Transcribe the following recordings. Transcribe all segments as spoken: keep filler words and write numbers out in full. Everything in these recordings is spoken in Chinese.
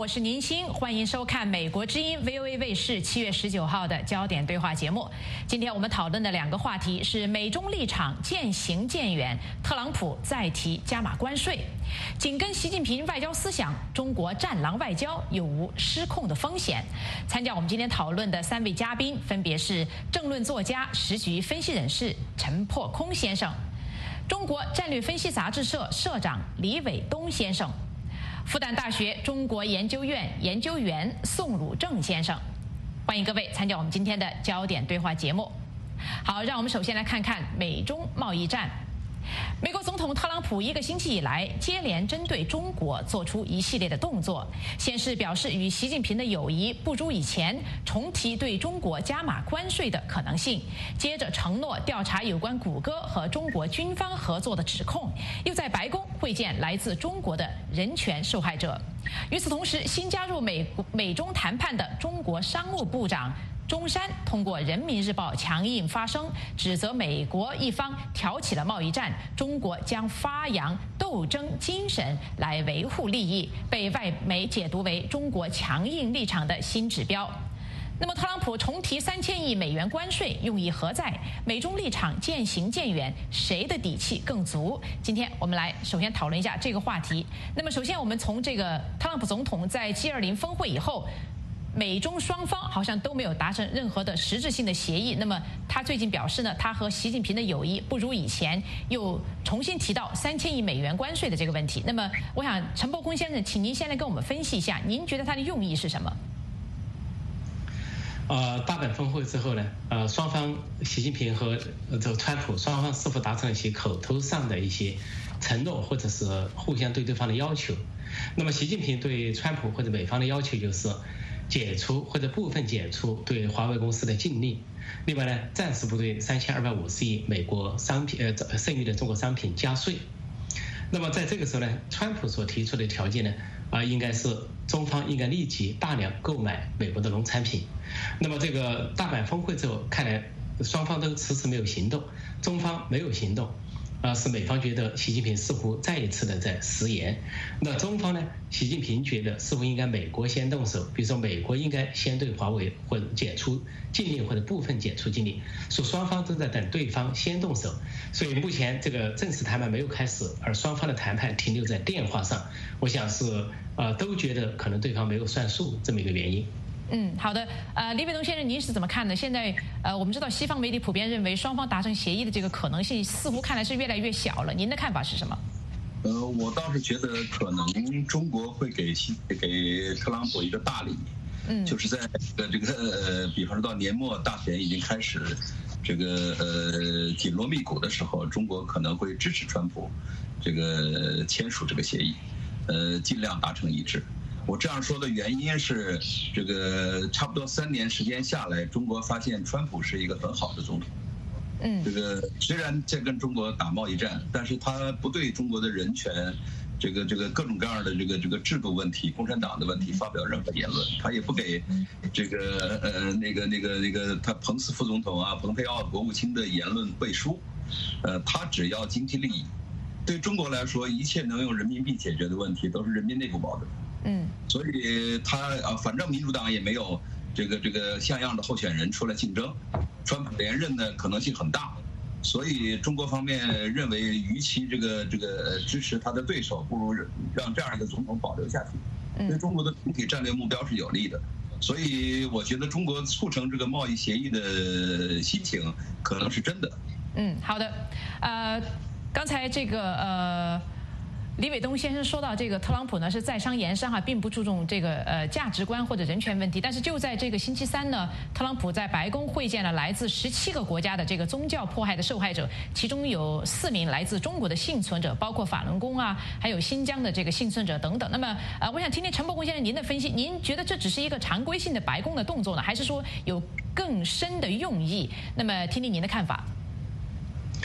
我是宁鑫，欢迎收看美国之音 V O A 卫视七月十九号的焦点对话节目。今天我们讨论的两个话题是美中立场渐行渐远，特朗普再提加码关税，紧跟习近平外交思想，中国战狼外交有无失控的风险？参加我们今天讨论的三位嘉宾分别是政论作家、时局分析人士陈破空先生，中国战略分析杂志社社长李伟东先生，复旦大学中国研究院研究员宋汝正先生。欢迎各位参加我们今天的焦点对话节目。好，让我们首先来看看美中贸易战。美国总统特朗普一个星期以来接连针对中国做出一系列的动作，先是表示与习近平的友谊不如以前，重提对中国加码关税的可能性，接着承诺调查有关谷歌和中国军方合作的指控，又在白宫会见来自中国的人权受害者。与此同时，新加入美美中谈判的中国商务部长钟山通过《人民日报》强硬发声，指责美国一方挑起了贸易战，中国将发扬斗争精神来维护利益，被外媒解读为中国强硬立场的新指标。那么，特朗普重提三千亿美元关税，用意何在？美中立场渐行渐远，谁的底气更足？今天我们来首先讨论一下这个话题。那么，首先我们从这个特朗普总统在 G 二十 峰会以后，美中双方好像都没有达成任何的实质性的协议。那么他最近表示呢，他和习近平的友谊不如以前，又重新提到三千亿美元关税的这个问题。那么我想陈破空先生，请您先来跟我们分析一下，您觉得他的用意是什么？ 呃，大阪峰会之后呢，呃，双方习近平和呃这个川普双方是否达成了一些口头上的一些承诺，或者是互相对对方的要求？那么习近平对川普或者美方的要求就是解除或者部分解除对华为公司的禁令，另外呢，暂时不对三千二百五十亿美国商品呃剩余的中国商品加税。那么在这个时候呢，川普所提出的条件呢，啊、呃，应该是中方应该立即大量购买美国的农产品。那么这个大阪峰会之后，看来双方都迟迟没有行动，中方没有行动。啊，使美方觉得习近平似乎再一次的在食言。那中方呢？习近平觉得似乎应该美国先动手，比如说美国应该先对华为或者解除禁令或者部分解除禁令，说双方都在等对方先动手。所以目前这个正式谈判没有开始，而双方的谈判停留在电话上，我想是呃都觉得可能对方没有算数这么一个原因。 嗯，好的。呃，李伟东先生，您是怎么看的？现在，呃，我们知道西方媒体普遍认为双方达成协议的这个可能性似乎看来是越来越小了。您的看法是什么？ 呃，我倒是觉得可能中国会给给特朗普一个大礼，嗯，就是在这个这个呃，比方说到年末大选已经开始，这个呃紧锣密鼓的时候，中国可能会支持川普这个签署这个协议，呃，尽量达成一致。我这样说的原因是，这个差不多三年时间下来，中国发现川普是一个很好的总统。嗯，这个虽然在跟中国打贸易战，但是他不对中国的人权，这个这个各种各样的这个这个制度问题、共产党的问题发表任何言论，他也不给这个呃那个那个那个他彭斯副总统啊、蓬佩奥国务卿的言论背书，呃，他只要经济利益。对中国来说，一切能用人民币解决的问题都是人民内部矛盾。嗯，所以他啊，反正民主党也没有这个这个像样的候选人出来竞争，川普连任的可能性很大，所以中国方面认为，与其这个这个支持他的对手，不如让这样一个总统保留下去，对中国的总体战略目标是有利的。所以我觉得中国促成这个贸易协议的心情可能是真的。 嗯，好的，呃，刚才这个呃。李伟东先生说到，这个特朗普呢是在商言商哈，并不注重这个呃价值观或者人权问题。但是就在这个星期三呢，特朗普在白宫会见了来自十七个国家的这个宗教迫害的受害者，其中有四名来自中国的幸存者，包括法轮功啊，还有新疆的这个幸存者等等。那么呃，我想听听陈破空先生您的分析，您觉得这只是一个常规性的白宫的动作呢，还是说有更深的用意？那么听听您的看法。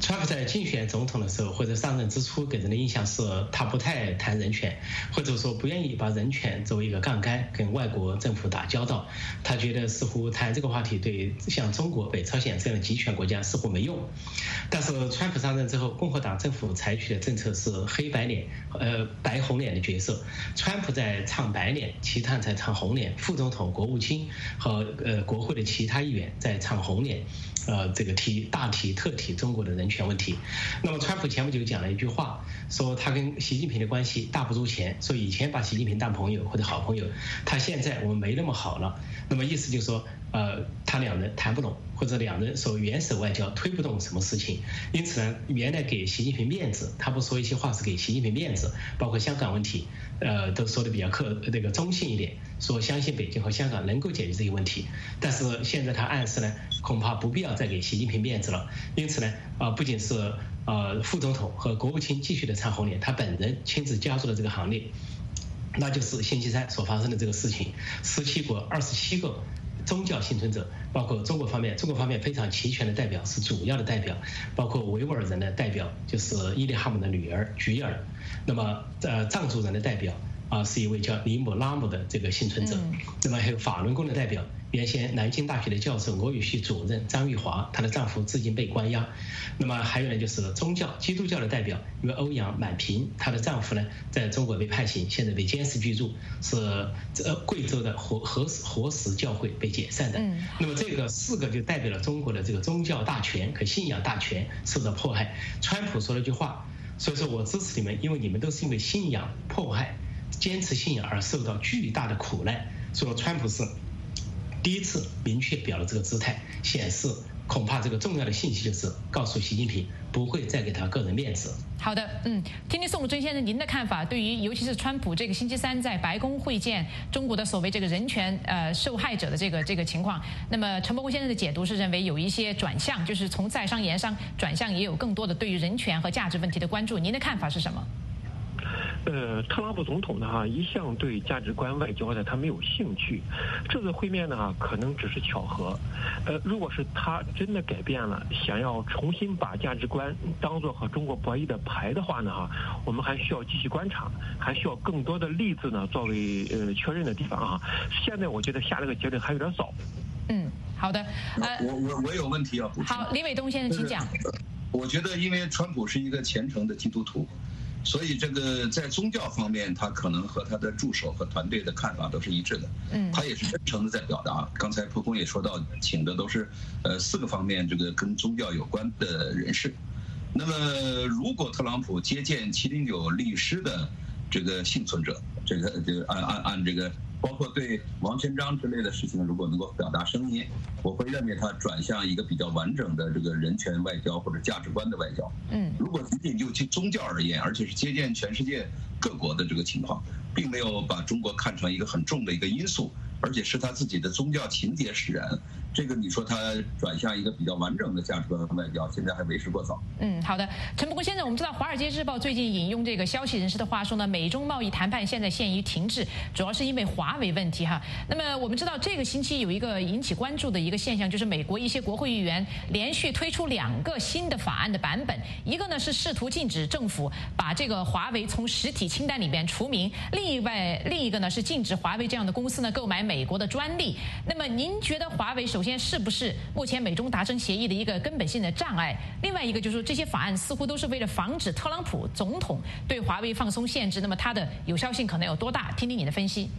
川普在竞选总统的时候或者上任之初给人的印象是他不太谈人权，或者说不愿意把人权作为一个杠杆跟外国政府打交道。他觉得似乎谈这个话题对像中国、北朝鲜这样的集权国家似乎没用。但是川普上任之后，共和党政府采取的政策是黑白脸、呃白红脸的角色。川普在唱白脸，其他人在唱红脸。副总统、国务卿和呃国会的其他议员在唱红脸。呃，这个提大提特提中国的人权问题。那么，川普前不久讲了一句话，说他跟习近平的关系大不如前，说以前把习近平当朋友或者好朋友，他现在我们没那么好了。那么意思就是说，呃，他两人谈不拢，或者两人说元首外交推不动什么事情。因此呢，原来给习近平面子，他不说一些话是给习近平面子，包括香港问题，呃，都说的比较客那个中性一点，说相信北京和香港能够解决这些问题。但是现在他暗示呢，恐怕不必要再给习近平面子了。因此呢，啊、呃，不仅是呃副总统和国务卿继续的唱红脸，他本人亲自加入了这个行列。那就是星期三所发生的这个事情，十七国二十七个宗教幸存者，包括中国方面，中国方面非常齐全的代表是主要的代表，包括维吾尔人的代表就是伊利哈木的女儿菊儿，那么呃藏族人的代表啊、呃、是一位叫尼姆拉姆的这个幸存者，嗯、那么还有法轮功的代表。原先南京大学的教授、俄语系主任张玉华，她的丈夫至今被关押。那么还有呢，就是宗教基督教的代表，因为欧阳满平，她的丈夫呢在中国被判刑，现在被监视居住，是呃贵州的活活活石教会被解散的。嗯、那么这个四个就代表了中国的这个宗教大权和信仰大权受到迫害。川普说了一句话，所以说我支持你们，因为你们都是因为信仰迫害、坚持信仰而受到巨大的苦难。说川普是第一次明确表了这个姿态，显示恐怕这个重要的信息就是告诉习近平不会再给他个人面子。 好的，嗯，听听宋鲁珍先生您的看法，对于尤其是川普这个星期三在白宫会见中国的所谓这个人权呃受害者的这个这个情况，那么陈伯公先生的解读是认为有一些转向，就是从在商言商转向，也有更多的对于人权和价值问题的关注。您的看法是什么？ 呃，特朗普总统呢哈，一向对价值观外交呢他没有兴趣，这次会面呢哈可能只是巧合。呃，如果是他真的改变了，想要重新把价值观当作和中国博弈的牌的话呢哈，我们还需要继续观察，还需要更多的例子呢作为呃确认的地方啊。现在我觉得下这个结论还有点早。 嗯，好的。 呃，我我我有问题要补充。 好，李伟东先生请讲。 我觉得因为川普是一个虔诚的基督徒。所以这个在宗教方面，他可能和他的助手和团队的看法都是一致的。嗯，他也是真诚的在表达。刚才蒲公也说到，请的都是呃四个方面这个跟宗教有关的人士。那么，如果特朗普接见七零九律师的这个幸存者，这个这个按按按这个，包括对王全璋之类的事情，如果能够表达声音，我会认为他转向一个比较完整的这个人权外交或者价值观的外交。嗯，如果仅仅就其宗教而言，而且是接见全世界各国的这个情况，并没有把中国看成一个很重的一个因素，而且是他自己的宗教情节使然。这个你说他转向一个比较完整的价值观外交，现在还为时过早。 嗯，好的，陈伯公先生，我们知道《华尔街日报》最近引用这个消息人士的话说呢，美中贸易谈判现在陷于停滞，主要是因为华为问题哈。那么我们知道这个星期有一个引起关注的一个现象，就是美国一些国会议员连续推出两个新的法案的版本，一个呢是试图禁止政府把这个华为从实体清单里边除名，另外另一个呢是禁止华为这样的公司呢购买美国的专利。那么您觉得华为首先是不是目前美中达成协议的一个根本性的障碍？另外一个就是说，这些法案似乎都是为了防止特朗普总统对华为放松限制，那么它的有效性可能有多大？听听你的分析。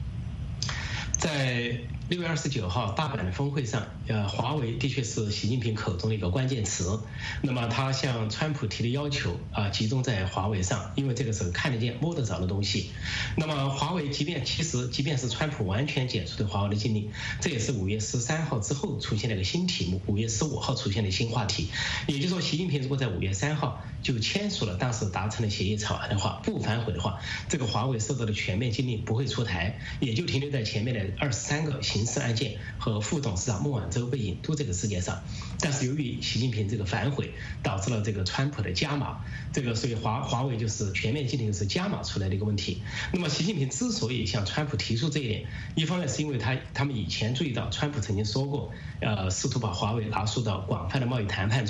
在六月二十九号大阪的峰会上，呃，华为的确是习近平口中的一个关键词。那么他向川普提的要求啊、呃，集中在华为上，因为这个是看得见、摸得着的东西。那么华为，即便其实即便是川普完全解除对华为的禁令，这也是五月十三号之后出现了一个新题目，五月十五号出现的新话题。也就是说，习近平如果在五月三号就签署了当时达成的协议草案的话，不反悔的话，这个华为受到的全面禁令不会出台，也就停留在前面的二十三个刑事案件和副董事长孟晚舟被引渡这个事件上。但是由于习近平这个反悔，导致了这个川普的加码，这个所以华华为就是全面禁令是加码出来的一个问题。那么习近平之所以向川普提出这一点，一方面是因为他他们以前注意到川普曾经说过，呃，试图把华为纳入到广泛的贸易谈判中。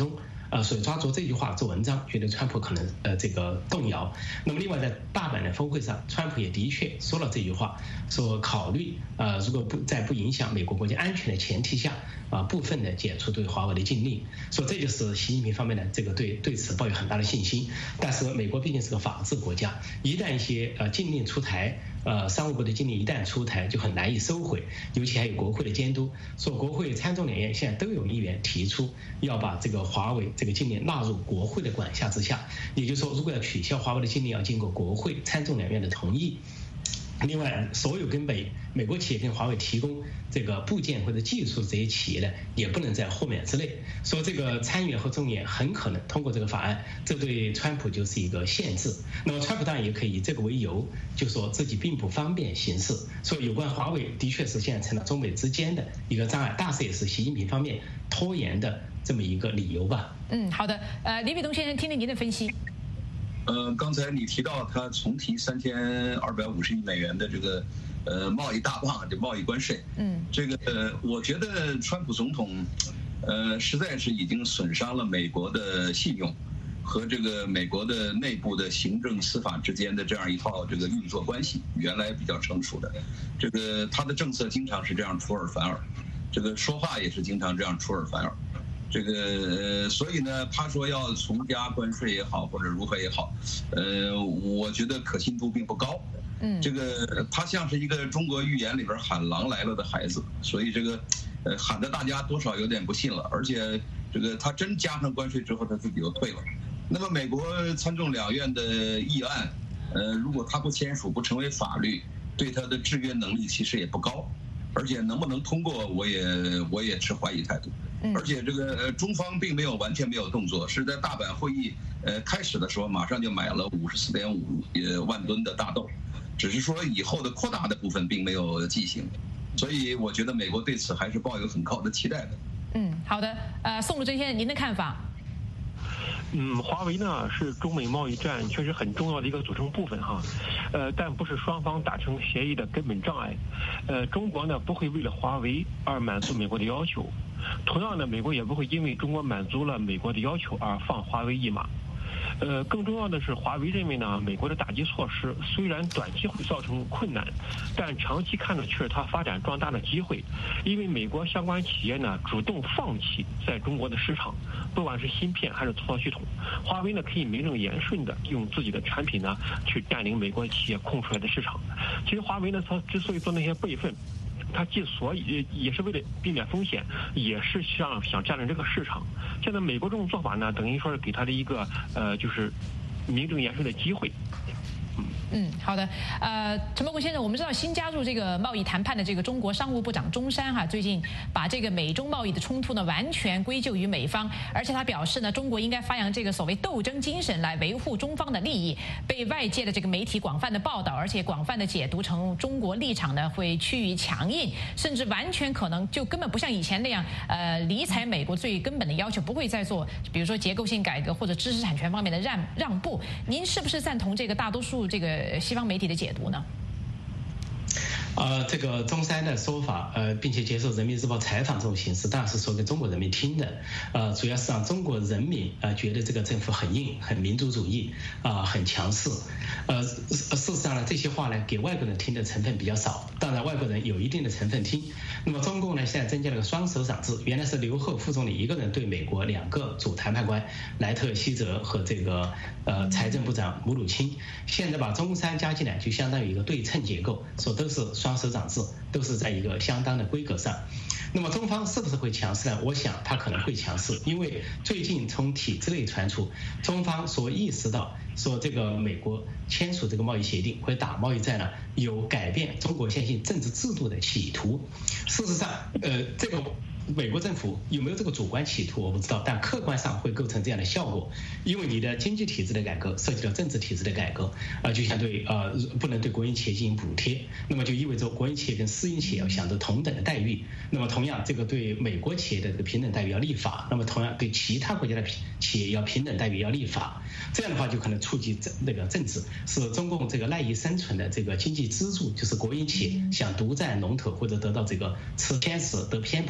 呃，所以抓住这句话做文章，觉得川普可能呃这个动摇。那么另外在大阪的峰会上，川普也的确说了这句话，说考虑呃如果不在不影响美国国家安全的前提下，啊、呃、部分的解除对华为的禁令。说这就是习近平方面的这个对对此抱有很大的信心。但是美国毕竟是个法治国家，一旦一些呃禁令出台，呃商务部的禁令一旦出台，就很难以收回，尤其还有国会的监督。说国会参众两院现在都有议员提出要把这个华为这个禁令纳入国会的管辖之下，也就是说，如果要取消华为的禁令，要经过国会参众两院的同意。另外，所有跟美美国企业跟华为提供这个部件或者技术的这些企业呢，也不能在豁免之内。说这个参议院和众议院很可能通过这个法案，这对川普就是一个限制。那么川普当然也可以以这个为由，就说自己并不方便行事。所以有关华为的确是现在成了中美之间的一个障碍，大致也是习近平方面拖延的这么一个理由吧。 嗯，好的。呃，李秉东先生，听听您的分析。 呃，刚才你提到他重提三千二百五十亿美元的这个呃贸易大棒，这贸易关税，嗯，这个呃，我觉得川普总统，呃，实在是已经损伤了美国的信用和这个美国的内部的行政司法之间的这样一套这个运作关系，原来比较成熟的，这个他的政策经常是这样出尔反尔，这个说话也是经常这样出尔反尔。这个呃，所以呢，他说要重加关税也好，或者如何也好，呃，我觉得可信度并不高。嗯，这个他像是一个中国寓言里边喊狼来了的孩子，所以这个呃喊的大家多少有点不信了。而且这个他真加上关税之后，他自己又退了。那么美国参众两院的议案，呃，如果他不签署，不成为法律，对他的制约能力其实也不高。而且能不能通过，我也我也持怀疑态度。而且这个中方并没有完全没有动作，是在大阪会议呃开始的时候，马上就买了五十四点五万吨的大豆，只是说以后的扩大的部分并没有进行，所以我觉得美国对此还是抱有很高的期待的。 嗯，好的，呃，宋鲁珍先生，您的看法？ 嗯，华为呢是中美贸易战确实很重要的一个组成部分哈，呃，但不是双方达成协议的根本障碍。呃，中国呢不会为了华为而满足美国的要求，同样的，美国也不会因为中国满足了美国的要求而放华为一马。呃，更重要的是，华为认为呢，美国的打击措施虽然短期会造成困难，但长期看呢却是它发展壮大的机会。因为美国相关企业呢主动放弃在中国的市场，不管是芯片还是操作系统，华为呢可以名正言顺的用自己的产品呢去占领美国企业空出来的市场。其实华为呢，它之所以做那些备份，它既所以也是为了避免风险，也是想想占领这个市场。现在美国这种做法呢，等于说是给他的一个呃，就是名正言顺的机会。 嗯，好的。呃，陈伯国先生，我们知道新加入这个贸易谈判的这个中国商务部长钟山哈，最近把这个美中贸易的冲突呢完全归咎于美方，而且他表示呢，中国应该发扬这个所谓斗争精神来维护中方的利益。被外界的这个媒体广泛的报道，而且广泛的解读成中国立场呢会趋于强硬，甚至完全可能就根本不像以前那样，呃，理睬美国最根本的要求，不会再做比如说结构性改革或者知识产权方面的让让步。您是不是赞同这个大多数这个西方媒体的解读呢？ 呃，这个钟山的说法，呃，并且接受人民日报采访这种形式，当然是说给中国人民听的，呃，主要是让中国人民啊、呃、觉得这个政府很硬、很民族主义啊、呃、很强势，呃，事实上呢，这些话呢给外国人听的成分比较少，当然外国人有一定的成分听。那么中共呢现在增加了个双首长制，原来是刘鹤副总理一个人对美国两个主谈判官莱特希泽和这个呃财政部长姆鲁钦，现在把钟山加进来，就相当于一个对称结构，说都是双首长制，都是在一个相当的规格上。那么中方是不是会强势呢？我想他可能会强势，因为最近从体制内传出，中方所意识到说这个美国签署这个贸易协定会打贸易战呢，有改变中国现行政治制度的企图。事实上，呃，这个美国政府有没有这个主观企图我不知道，但客观上会构成这样的效果，因为你的经济体制的改革涉及到政治体制的改革，啊、呃，就相对呃不能对国营企业进行补贴，那么就意味着国营企业跟私营企业要享受同等的待遇，那么同样这个对美国企业的这个平等待遇要立法，那么同样对其他国家的企业要平等待遇要立法，这样的话就可能触及那个政治，是中共这个赖以生存的这个经济支柱，就是国营企业想独占龙头或者得到这个吃偏食得偏薄之病。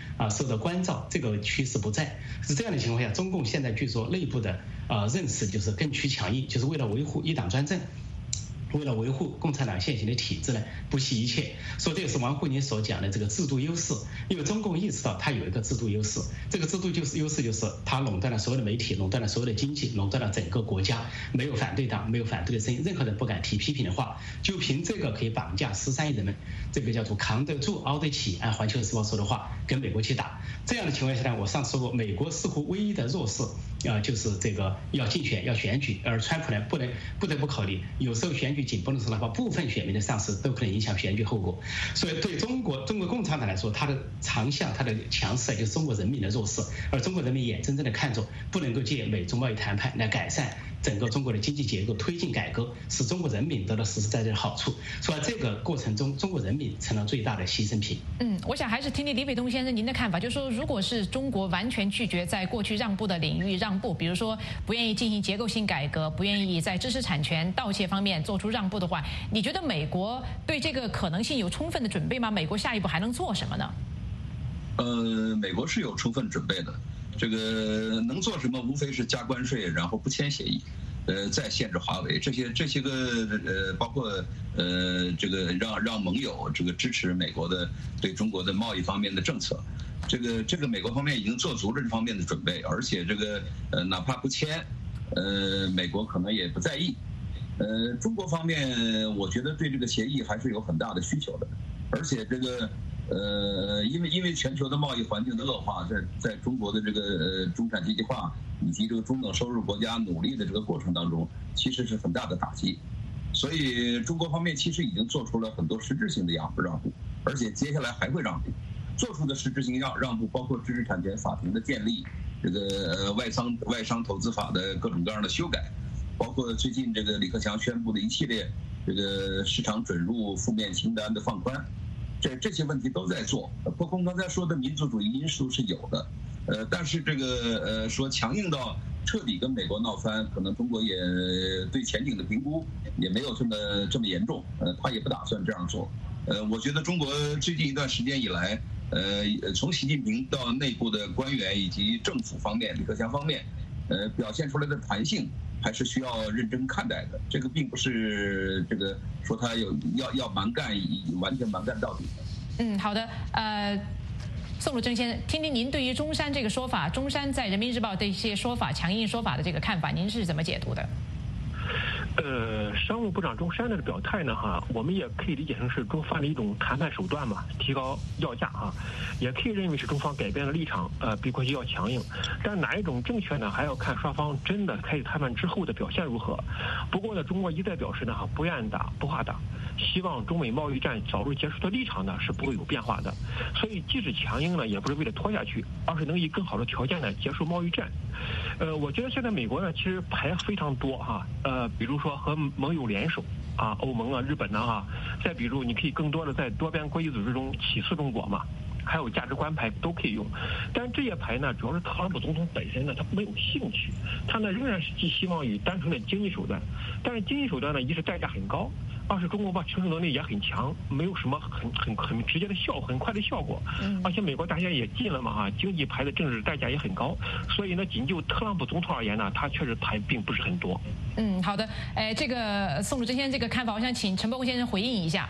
啊受到关照，这个趋势不在。是这样的情况下，中共现在据说内部的啊认识就是更趋强硬，就是为了维护一党专政。为了维护共产党现行的体制呢，不惜一切。说这个是王沪宁所讲的这个制度优势，因为中共意识到它有一个制度优势，这个制度就是优势就是它垄断了所有的媒体，垄断了所有的经济，垄断了整个国家，没有反对党，没有反对的声音，任何人不敢提批评的话，就凭这个可以绑架十三亿人们，这个叫做扛得住、熬得起。按环球时报说的话，跟美国去打。这样的情况下呢，我上次说过，美国似乎唯一的弱势啊、呃，就是这个要竞选、要选举，而川普呢不能不得不考虑，有时候选举紧绷的时候的话，部分选民的丧失都可能影响选举后果。所以对中国中国共产党来说，它的长项、它的强势就是中国人民的弱势，而中国人民眼睁睁的看着不能够借美中贸易谈判来改善整个中国的经济结构，推进改革，使中国人民得到实实在在的好处。所以这个过程中，中国人民成了最大的牺牲品。 嗯，我想还是听听李伟东先生您的看法，就是说，如果是中国完全拒绝在过去让步的领域让步，比如说不愿意进行结构性改革，不愿意在知识产权、盗窃方面做出让步的话，你觉得美国对这个可能性有充分的准备吗？美国下一步还能做什么呢？ 呃，美国是有充分准备的。这个能做什么？无非是加关税，然后不签协议，呃，再限制华为这些这些个呃，包括呃这个让让盟友这个支持美国的对中国的贸易方面的政策，这个这个美国方面已经做足了这方面的准备，而且这个呃哪怕不签，呃美国可能也不在意。呃，中国方面我觉得对这个协议还是有很大的需求的，而且这个。呃，因为因为全球的贸易环境的恶化，在在中国的这个呃中产阶级化以及这个中等收入国家努力的这个过程当中，其实是很大的打击。所以中国方面其实已经做出了很多实质性的让让步，而且接下来还会让步。做出的实质性让让步包括知识产权法庭的建立，这个呃外商外商投资法的各种各样的修改，包括最近这个李克强宣布的一系列这个市场准入负面清单的放宽。这这些问题都在做，包括刚才说的民族主义因素是有的，呃，但是这个呃说强硬到彻底跟美国闹翻，可能中国也对前景的评估也没有这么这么严重，呃，他也不打算这样做，呃，我觉得中国最近一段时间以来，呃，从习近平到内部的官员以及政府方面，李克强方面，呃，表现出来的弹性。还是需要认真看待的，这个并不是这个说他有要要蛮干，完全蛮干到底。 嗯，好的，呃，宋鲁正先生，听听您对于中山这个说法，中山在人民日报的一些说法、强硬说法的这个看法，您是怎么解读的？ 呃，商务部长钟山的表态呢，哈，我们也可以理解成是中方的一种谈判手段嘛，提高要价啊，也可以认为是中方改变了立场，呃，比过去要强硬。但哪一种正确呢？还要看双方真的开始谈判之后的表现如何。不过呢，中国一再表示呢，哈，不愿打，不怕打，希望中美贸易战早日结束的立场呢是不会有变化的。所以即使强硬呢，也不是为了拖下去，而是能以更好的条件呢结束贸易战。呃，我觉得现在美国呢，其实牌非常多哈，呃，比如说和盟友联手啊，欧盟啊、日本呢哈，再比如你可以更多的在多边国际组织中起诉中国嘛，还有价值观牌都可以用。但这些牌呢，主要是特朗普总统本身呢，他没有兴趣，他呢仍然是寄希望于单纯的经济手段，但是经济手段呢，一是代价很高。二是中国吧承受能力也很强，没有什么很很很直接的效很快的效果，而且美国大选也近了嘛哈，经济牌的政治代价也很高，所以呢，仅就特朗普总统而言呢，他确实牌并不是很多。 嗯，好的，哎，这个宋鲁正先生这个看法，我想请陈伯公先生回应一下。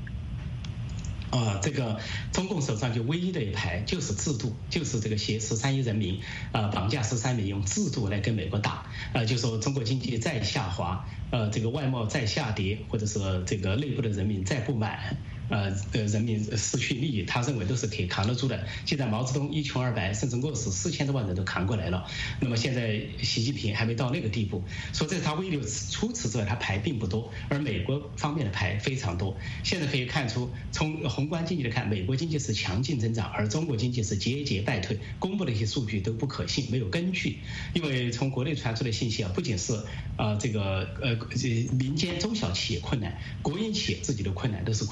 啊，这个中共手上就唯一的一牌就是制度，就是这个挟十三亿人民，呃，绑架十三亿，用制度来跟美国打，呃，就说中国经济再下滑，呃，这个外贸再下跌，或者是这个内部的人民再不满。呃呃，人民失去利益，他认为都是可以扛得住的。现在毛泽东一穷二白，甚至饿死四千多万人都扛过来了。那么现在习近平还没到那个地步，说这是他威力。除此之外，他牌并不多，而美国方面的牌非常多。现在可以看出，从宏观经济来看，美国经济是强劲增长，而中国经济是节节败退。公布的一些数据都不可信，没有根据。因为从国内传出的信息啊，不仅是啊、呃、这个呃民间中小企业困难，国营企业自己的困难都是亏损。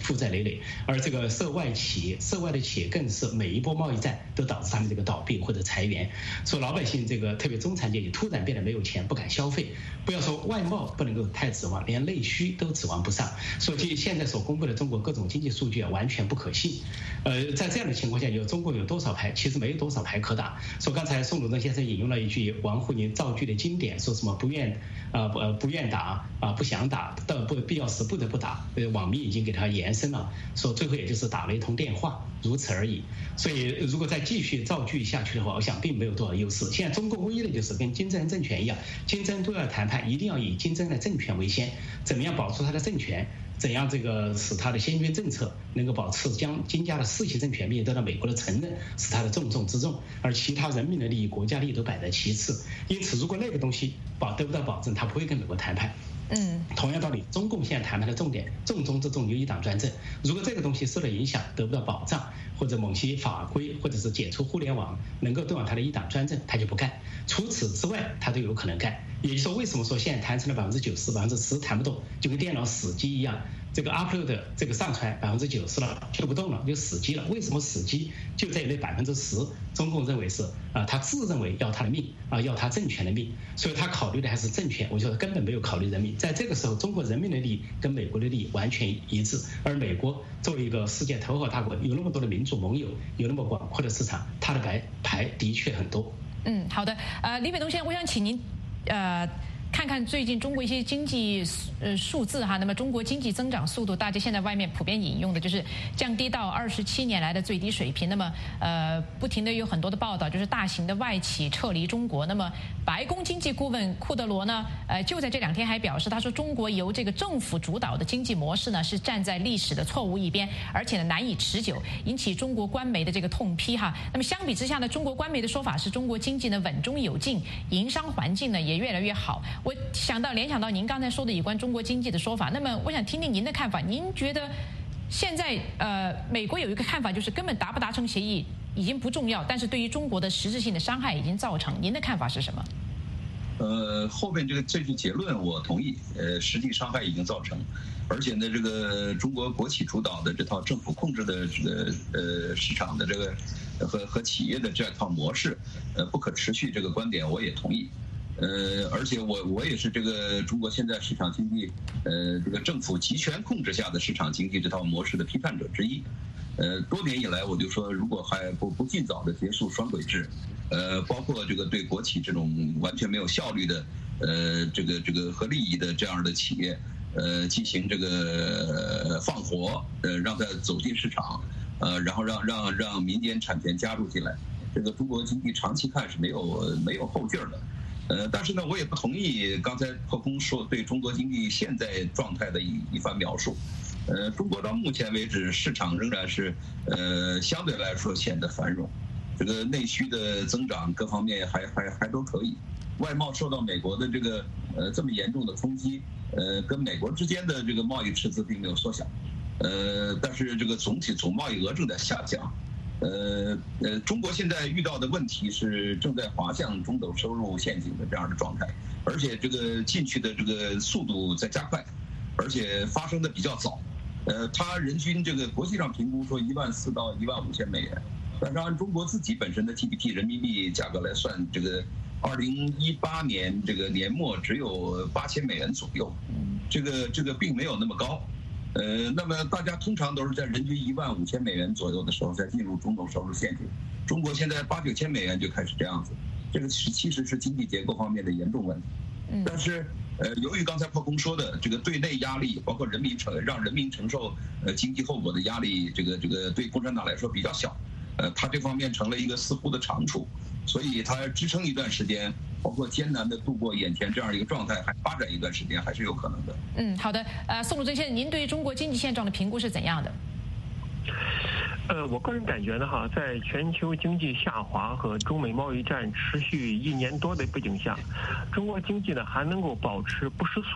负债累累，而这个涉外企业、涉外的企业更是每一波贸易战都导致他们这个倒闭或者裁员，所以老百姓这个特别中产阶级突然变得没有钱，不敢消费。不要说外贸不能够太指望，连内需都指望不上。所以现在所公布的中国各种经济数据啊，完全不可信。呃，在这样的情况下，有中国有多少牌？其实没有多少牌可打。说刚才宋鲁正先生引用了一句王沪宁造句的经典，说什么不愿呃不呃不愿打啊、呃、不想打，到不必要时不得不打。呃，网民已经给他延伸了，说最后也就是打了一通电话，如此而已。所以如果再继续造句下去的话，我想并没有多少优势。现在中国唯一的就是跟金正恩政权一样，金正恩都要谈判，一定要以金正恩的政权为先，怎么样保住他的政权？怎样这个使他的先军政策能够保持将金家的世袭政权并得到美国的承认，是他的重中之重，而其他人民的利益、国家利益都摆在其次。因此，如果那个东西保得不到保证，他不会跟美国谈判。嗯，同样道理，中共现在谈判的重点，重中之重就一党专政。如果这个东西受到影响，得不到保障，或者某些法规，或者是解除互联网能够动摇他的一党专政，他就不干。除此之外，他都有可能干。也就是说，为什么说现在谈成了百分之九十、百分之十谈不动，就跟电脑死机一样，这个 upload 这个上传百分之九十了，就不动了，就死机了。为什么死机？就在于那百分之十，中共认为是啊、呃，他自认为要他的命啊、呃，要他政权的命，所以他考虑的还是政权。我觉得根本没有考虑人民。在这个时候，中国人民的利益跟美国的利益完全一致，而美国作为一个世界头号大国，有那么多的民主盟友，有那么广阔的市场，他的牌牌的确很多。 嗯，好的。呃，李北东先生，我想请您呃。看看最近中国一些经济呃数字哈，那么中国经济增长速度，大家现在外面普遍引用的就是降低到二十七年来的最低水平。那么呃，不停的有很多的报道，就是大型的外企撤离中国。那么白宫经济顾问库德罗呢，呃，就在这两天还表示，他说中国由这个政府主导的经济模式呢，是站在历史的错误一边，而且呢难以持久，引起中国官媒的这个痛批哈。那么相比之下呢，中国官媒的说法是中国经济呢稳中有进，营商环境呢也越来越好。我想到联想到您刚才说的有关中国经济的说法，那么我想听听您的看法。您觉得现在呃，美国有一个看法，就是根本达不达成协议已经不重要，但是对于中国的实质性的伤害已经造成。您的看法是什么？ 呃，后面这个这句结论我同意，呃，实际伤害已经造成，而且呢，这个中国国企主导的这套政府控制的这个呃市场的这个和和企业的这套模式，呃，不可持续这个观点我也同意。呃，而且我我也是这个中国现在市场经济，呃，这个政府集权控制下的市场经济这套模式的批判者之一。呃，多年以来我就说，如果还不不尽早的结束双轨制，呃，包括这个对国企这种完全没有效率的，呃，这个这个和利益的这样的企业，呃，进行这个放活，呃，让它走进市场，呃，然后让让让民间产权加入进来，这个中国经济长期看是没有没有后劲儿的。呃，但是呢，我也不同意刚才破空说对中国经济现在状态的一一番描述。呃，中国到目前为止，市场仍然是呃相对来说显得繁荣，这个内需的增长各方面还还还都可以，外贸受到美国的这个呃这么严重的冲击，呃，跟美国之间的这个贸易赤字并没有缩小，呃，但是这个总体总贸易额正在下降。呃呃，中国现在遇到的问题是正在滑向中等收入陷阱的这样的状态，而且这个进去的这个速度在加快，而且发生的比较早。呃，它人均这个国际上评估说一万四到一万五千美元，但是按中国自己本身的 G D P 人民币价格来算，这个二零一八年这个年末只有八千美元左右，这个这个并没有那么高。呃，那么大家通常都是在人均一万五千美元左右的时候再进入中等收入陷阱。中国现在八九千美元就开始这样子，这个是其实是经济结构方面的严重问题。但是，呃，由于刚才破空说的这个对内压力，包括人民承让人民承受呃经济后果的压力，这个这个对共产党来说比较小，呃，它这方面成了一个似乎的长处，所以它支撑一段时间，包括艰难的度过眼前这样一个状态，还发展一段时间还是有可能的。 嗯，好的。呃，宋鲁正先生，您对于中国经济现状的评估是怎样的？ 呃，我个人感觉呢，哈，在全球经济下滑和中美贸易战持续一年多的背景下，中国经济呢还能够保持不失速，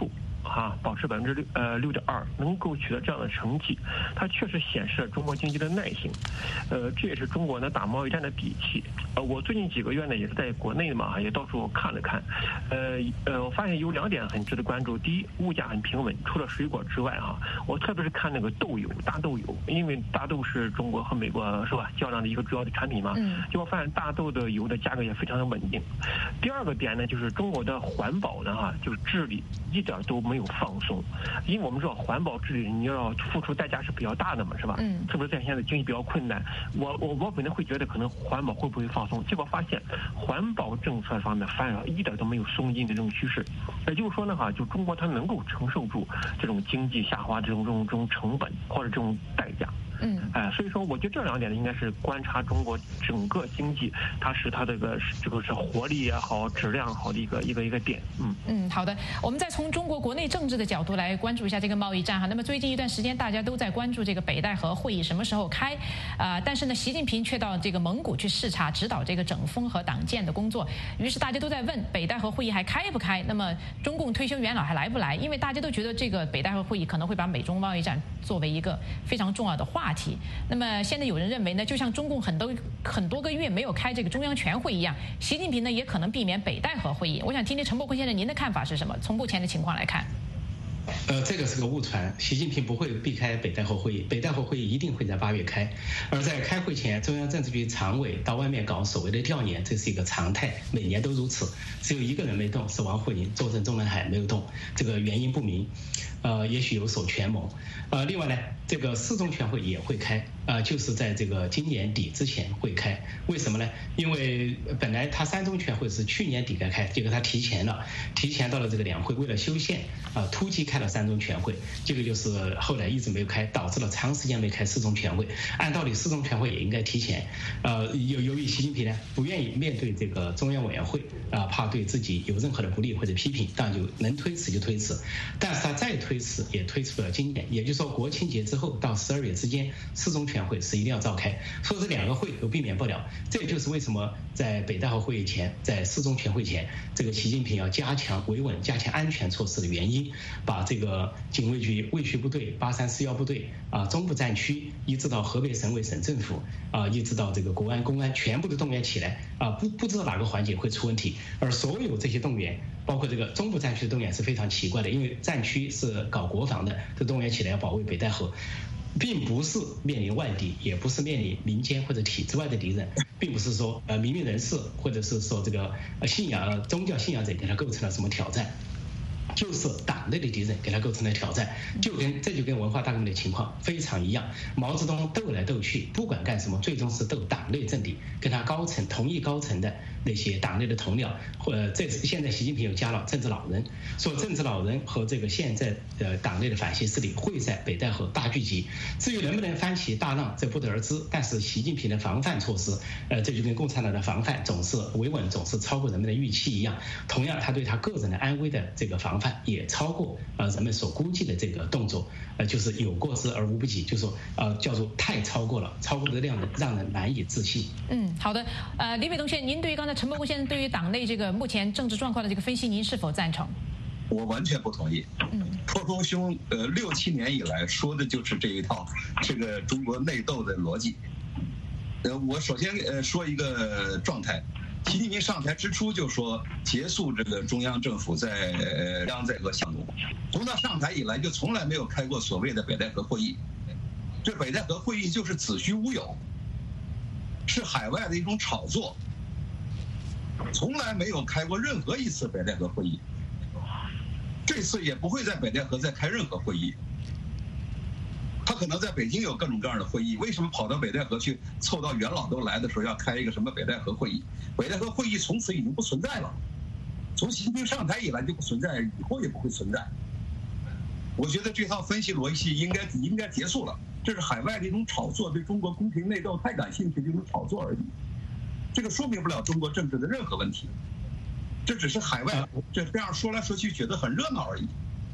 哈保持百分之六呃六点二，能够取得这样的成绩，它确实显示了中国经济的耐性。呃，这也是中国呢打贸易战的底气。呃，我最近几个月呢也是在国内嘛，也到处看了看。呃呃，我发现有两点很值得关注。第一，物价很平稳，除了水果之外哈，我特别是看那个豆油，大豆油，因为大豆是中国和美国是吧较量的一个主要的产品嘛。嗯。结果发现大豆的油的价格也非常的稳定。第二个点呢，就是中国的环保呢哈，就是治理一点都没有放松，因为我们知道环保治理你要付出代价是比较大的嘛，是吧？嗯。特别在现在经济比较困难，我我我本来会觉得可能环保会不会放松，结果发现环保政策方面反而一点都没有松劲的这种趋势。也就是说呢哈，就中国它能够承受住这种经济下滑这种这种这种成本或者这种代价。嗯，哎，所以说我觉得这两点呢，应该是观察中国整个经济，它是它这个这个是活力也好、质量好的一个一个一个点。嗯嗯，好的，我们再从中国国内政治的角度来关注一下这个贸易战哈。那么最近一段时间，大家都在关注这个北戴河会议什么时候开啊、呃？但是呢，习近平却到这个蒙古去视察，指导这个整风和党建的工作。于是大家都在问，北戴河会议还开不开？那么中共退休元老还来不来？因为大家都觉得这个北戴河会议可能会把美中贸易战作为一个非常重要的话题。那么现在有人认为呢，就像中共很多很多个月没有开这个中央全会一样，习近平呢也可能避免北戴河会议。我想听听陈伯坤先生您的看法是什么？从目前的情况来看。 呃，这个是个误传，习近平不会避开北戴河会议，北戴河会议一定会在八月开。而在开会前，中央政治局常委到外面搞所谓的调研，这是一个常态，每年都如此。只有一个人没动，是王沪宁坐镇中南海没有动，这个原因不明，呃，也许有所权谋。呃，另外呢，这个四中全会也会开，呃，就是在这个今年底之前会开。为什么呢？因为本来他三中全会是去年底该开，结果他提前了，提前到了这个两会，为了修宪啊、呃，突击开了三中全会，这个就是后来一直没有开，导致了长时间没开四中全会。按道理四中全会也应该提前，呃，由由于习近平呢不愿意面对这个中央委员会啊、呃，怕对自己有任何的不利或者批评，当然就能推迟就推迟。但是他再推迟也推迟不了今年，也就是说国庆节之后到十二月之间，四中全会是一定要召开，所以这两个会都避免不了。这就是为什么在北戴河会议前，在四中全会前，这个习近平要加强维稳、加强安全措施的原因，把这个警卫局、卫戍部队、八三四幺部队啊、中部战区，一直到河北省委省政府啊，一直到这个国安、公安，全部都动员起来啊，不不知道哪个环节会出问题，而所有这些动员，包括这个中部战区的动员是非常奇怪的，因为战区是搞国防的，这动员起来要保卫北戴河。并不是面临外敌，也不是面临民间或者体制外的敌人，并不是说呃民运人士或者是说这个信仰宗教信仰者给他构成了什么挑战，就是党内的敌人给他构成了挑战，就跟这就跟文化大革命的情况非常一样。毛泽东斗来斗去，不管干什么，最终是斗党内政敌，跟他高层同一高层的那些党内的同僚，或者这次现在习近平又加了政治老人，说政治老人和这个现在的党内的反西势力会在北戴河大聚集。至于能不能翻起大浪，这不得而知。但是习近平的防范措施，呃，这就跟共产党的防范总是维稳总是超过人们的预期一样。同样，他对他个人的安危的这个防范也超过呃人们所估计的这个动作，呃，就是有过之而无不及，就是说呃叫做太超过了，超过的量让人难以置信。 嗯，好的，呃，李伟东先生，您对于刚才陈伯坤先生对于党内这个目前政治状况的这个分析，您是否赞成？ 我完全不同意。嗯，破空兄呃六七年以来说的就是这一套这个中国内斗的逻辑。呃，我首先呃说一个状态，习近平上台之初就说结束这个中央政府在呃央在和项目，从他上台以来就从来没有开过所谓的北戴河会议，这北戴河会议就是子虚乌有，是海外的一种炒作，从来没有开过任何一次北戴河会议。这次也不会在北戴河再开任何会议，他可能在北京有各种各样的会议，为什么跑到北戴河去凑到元老都来的时候要开一个什么北戴河会议？北戴河会议从此已经不存在了，从习近平上台以来就不存在，以后也不会存在。我觉得这套分析逻辑应该应该结束了，这是海外的一种炒作，对中国宫廷内斗太感兴趣的一种炒作而已，这个说明不了中国政治的任何问题。这只是海外，这这样说来说去觉得很热闹而已。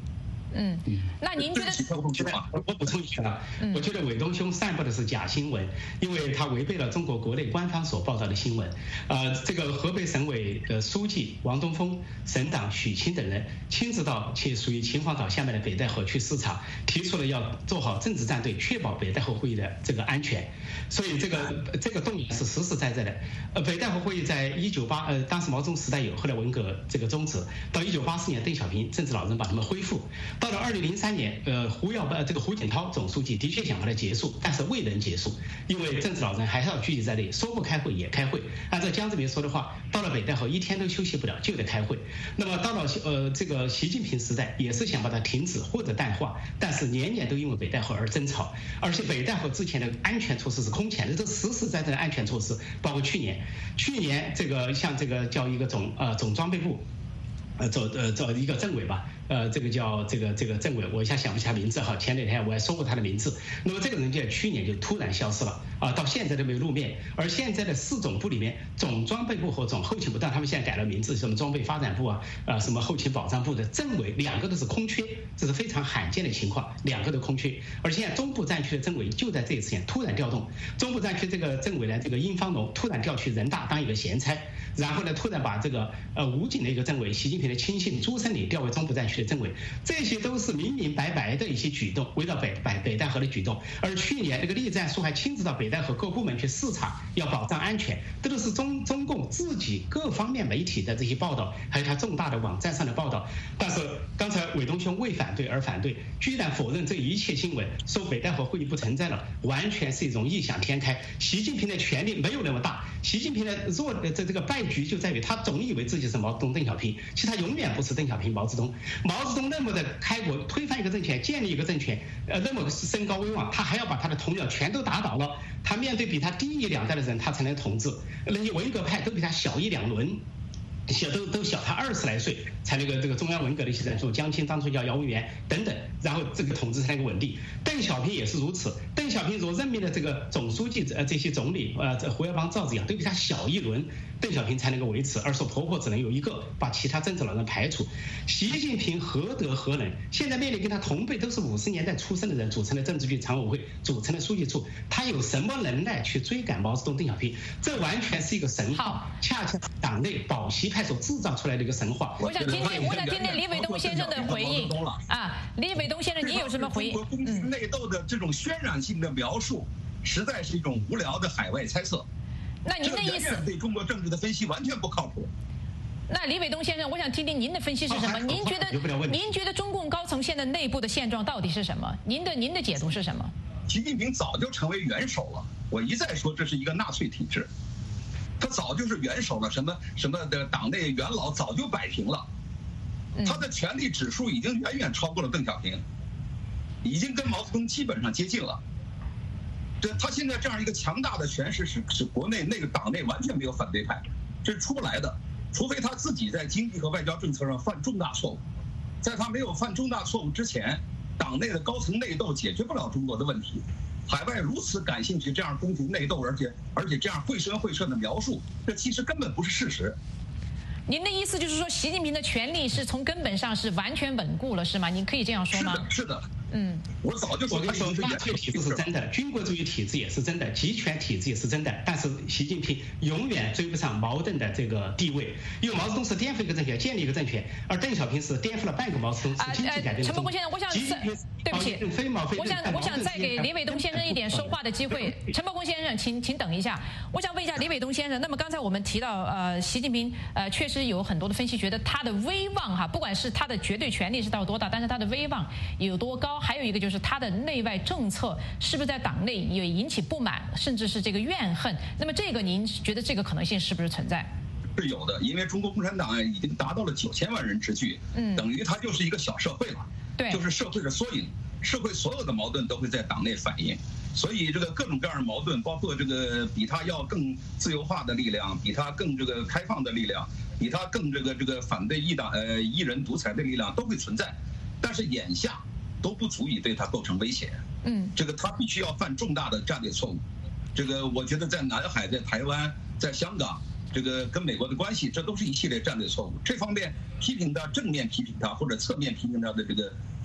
嗯，那您觉得？ 我补充一下啊，我觉得伟东兄散布的是假新闻，因为他违背了中国国内官方所报道的新闻。呃，这个河北省委的书记王东峰、省长许清等人亲自到其属于秦皇岛下面的北戴河去视察，提出了要做好政治站队，确保北戴河会议的这个安全。所以这个这个动员是实实在在的。呃，北戴河会议在一九八呃当时毛泽东时代有，后来文革这个终止，到一九八四年邓小平政治老人把他们恢复。到了二零零三年，呃，胡耀呃这个胡锦涛总书记的确想把它结束，但是未能结束，因为政治老人还是要聚集在内，说不开会也开会。按照江泽民说的话，到了北戴河一天都休息不了，就得开会。那么到了呃这个习近平时代，也是想把它停止或者淡化，但是年年都因为北戴河而争吵，而且北戴河之前的安全措施是空前的，这实实在在的安全措施，包括去年，去年这个像这个叫一个总呃总装备部。呃，走呃走一个政委吧，呃，这个叫这个这个政委，我一下想不起他名字哈。前两天我还说过他的名字。那么这个人就在去年就突然消失了啊，到现在都没有露面。而现在的四总部里面，总装备部和总后勤部，但他们现在改了名字，什么装备发展部啊，啊什么后勤保障部的政委两个都是空缺，这是非常罕见的情况，两个都空缺。而现在中部战区的政委就在这一次间突然调动，中部战区这个政委呢，这个殷方龙突然调去人大当一个闲差，然后呢突然把这个呃武警的一个政委习近平的亲信朱生礼调为中部战区的政委，这些都是明明白白的一些举动，围绕北北北戴河的举动。而去年那个栗战书还亲自到北戴河各部门去视察，要保障安全，这都是中中共自己各方面媒体的这些报道，还有他重大的网站上的报道。但是刚才伟东兄为反对而反对，居然否认这一切新闻，说北戴河会议不存在了，完全是一种异想天开。习近平的权力没有那么大，习近平的弱的这这个败局就在于他总以为自己是毛泽东、邓小平，其实他永远不是邓小平、毛泽东。毛泽东那么的开国，推翻一个政权，建立一个政权，呃，那么身高威望，他还要把他的同僚全都打倒了。他面对比他低一两代的人，他才能统治。那些文革派都比他小一两轮。小都都小他二十来岁，才那个这个中央文革的一些人，说江青当初叫姚文元等等，然后这个统治才能够稳定。邓小平也是如此，邓小平若任命的这个总书记呃这些总理呃这胡耀邦、赵紫阳都比他小一轮，邓小平才能够维持，而说婆婆只能有一个，把其他政治老人排除。习近平何德何能？现在面临跟他同辈都是五十年代出生的人组成的政治局常委会，组成的书记处，他有什么能耐去追赶毛泽东、邓小平？这完全是一个神话，恰恰党内保习派所制造出来的一个神话。 我想听听，我想听听李伟东先生的回应啊。李伟东先生，你有什么回应？ 中国宫廷内斗的这种渲染性的描述，实在是一种无聊的海外猜测。 那您的意思对中国政治的分析完全不靠谱。 那李伟东先生，我想听听您的分析是什么？您觉得您觉得中共高层现在内部的现状到底是什么？您的您的解读是什么？ 习近平早就成为元首了，我一再说这是一个纳粹体制。他早就是元首了，什么什么的党内元老早就摆平了，他的权力指数已经远远超过了邓小平，已经跟毛泽东基本上接近了。这他现在这样一个强大的权势，使使国内那个党内完全没有反对派，这是出不来的，除非他自己在经济和外交政策上犯重大错误。在他没有犯重大错误之前，党内的高层内斗解决不了中国的问题。海外如此感兴趣这样宫廷内斗，而且而且这样绘声绘色的描述，这其实根本不是事实。 您的意思就是说，习近平的权力是从根本上是完全稳固了，是吗？您可以这样说吗？ 是的，是的。 嗯， 我早就说， 我跟你说，纳粹体制是真的，军国主义体制也是真的，集权体制也是真的。但是习近平永远追不上毛邓的这个地位，因为毛泽东是颠覆一个政权，建立一个政权，而邓小平是颠覆了半个毛泽东，是经济改变了中国。 陈伯公先生，我想对不起，我想我想再给李伟东先生一点说话的机会。陈伯公先生，请请等一下，我想问一下李伟东先生。那么刚才我们提到，呃，习近平呃确实有很多的分析，觉得他的威望哈，不管是他的绝对权力是到多大，但是他的威望有多高，还有一个就是他。他的内外政策是不是在党内也引起不满，甚至是这个怨恨？那么这个您觉得这个可能性是不是存在？ 是有的，因为中国共产党已经达到了九千万人之巨，嗯，等于它就是一个小社会了， 对， 就是社会的缩影，社会所有的矛盾都会在党内反映，所以这个各种各样的矛盾，包括这个比他要更自由化的力量，比他更这个开放的力量，比他更这个这个反对一党呃一人独裁的力量都会存在，但是眼下。都不足以对他构成威胁，嗯，这个他必须要犯重大的战略错误，这个我觉得在南海、在台湾、在香港，这个跟美国的关系，这都是一系列战略错误。这方面批评他，正面批评他，或者侧面批评他的这个这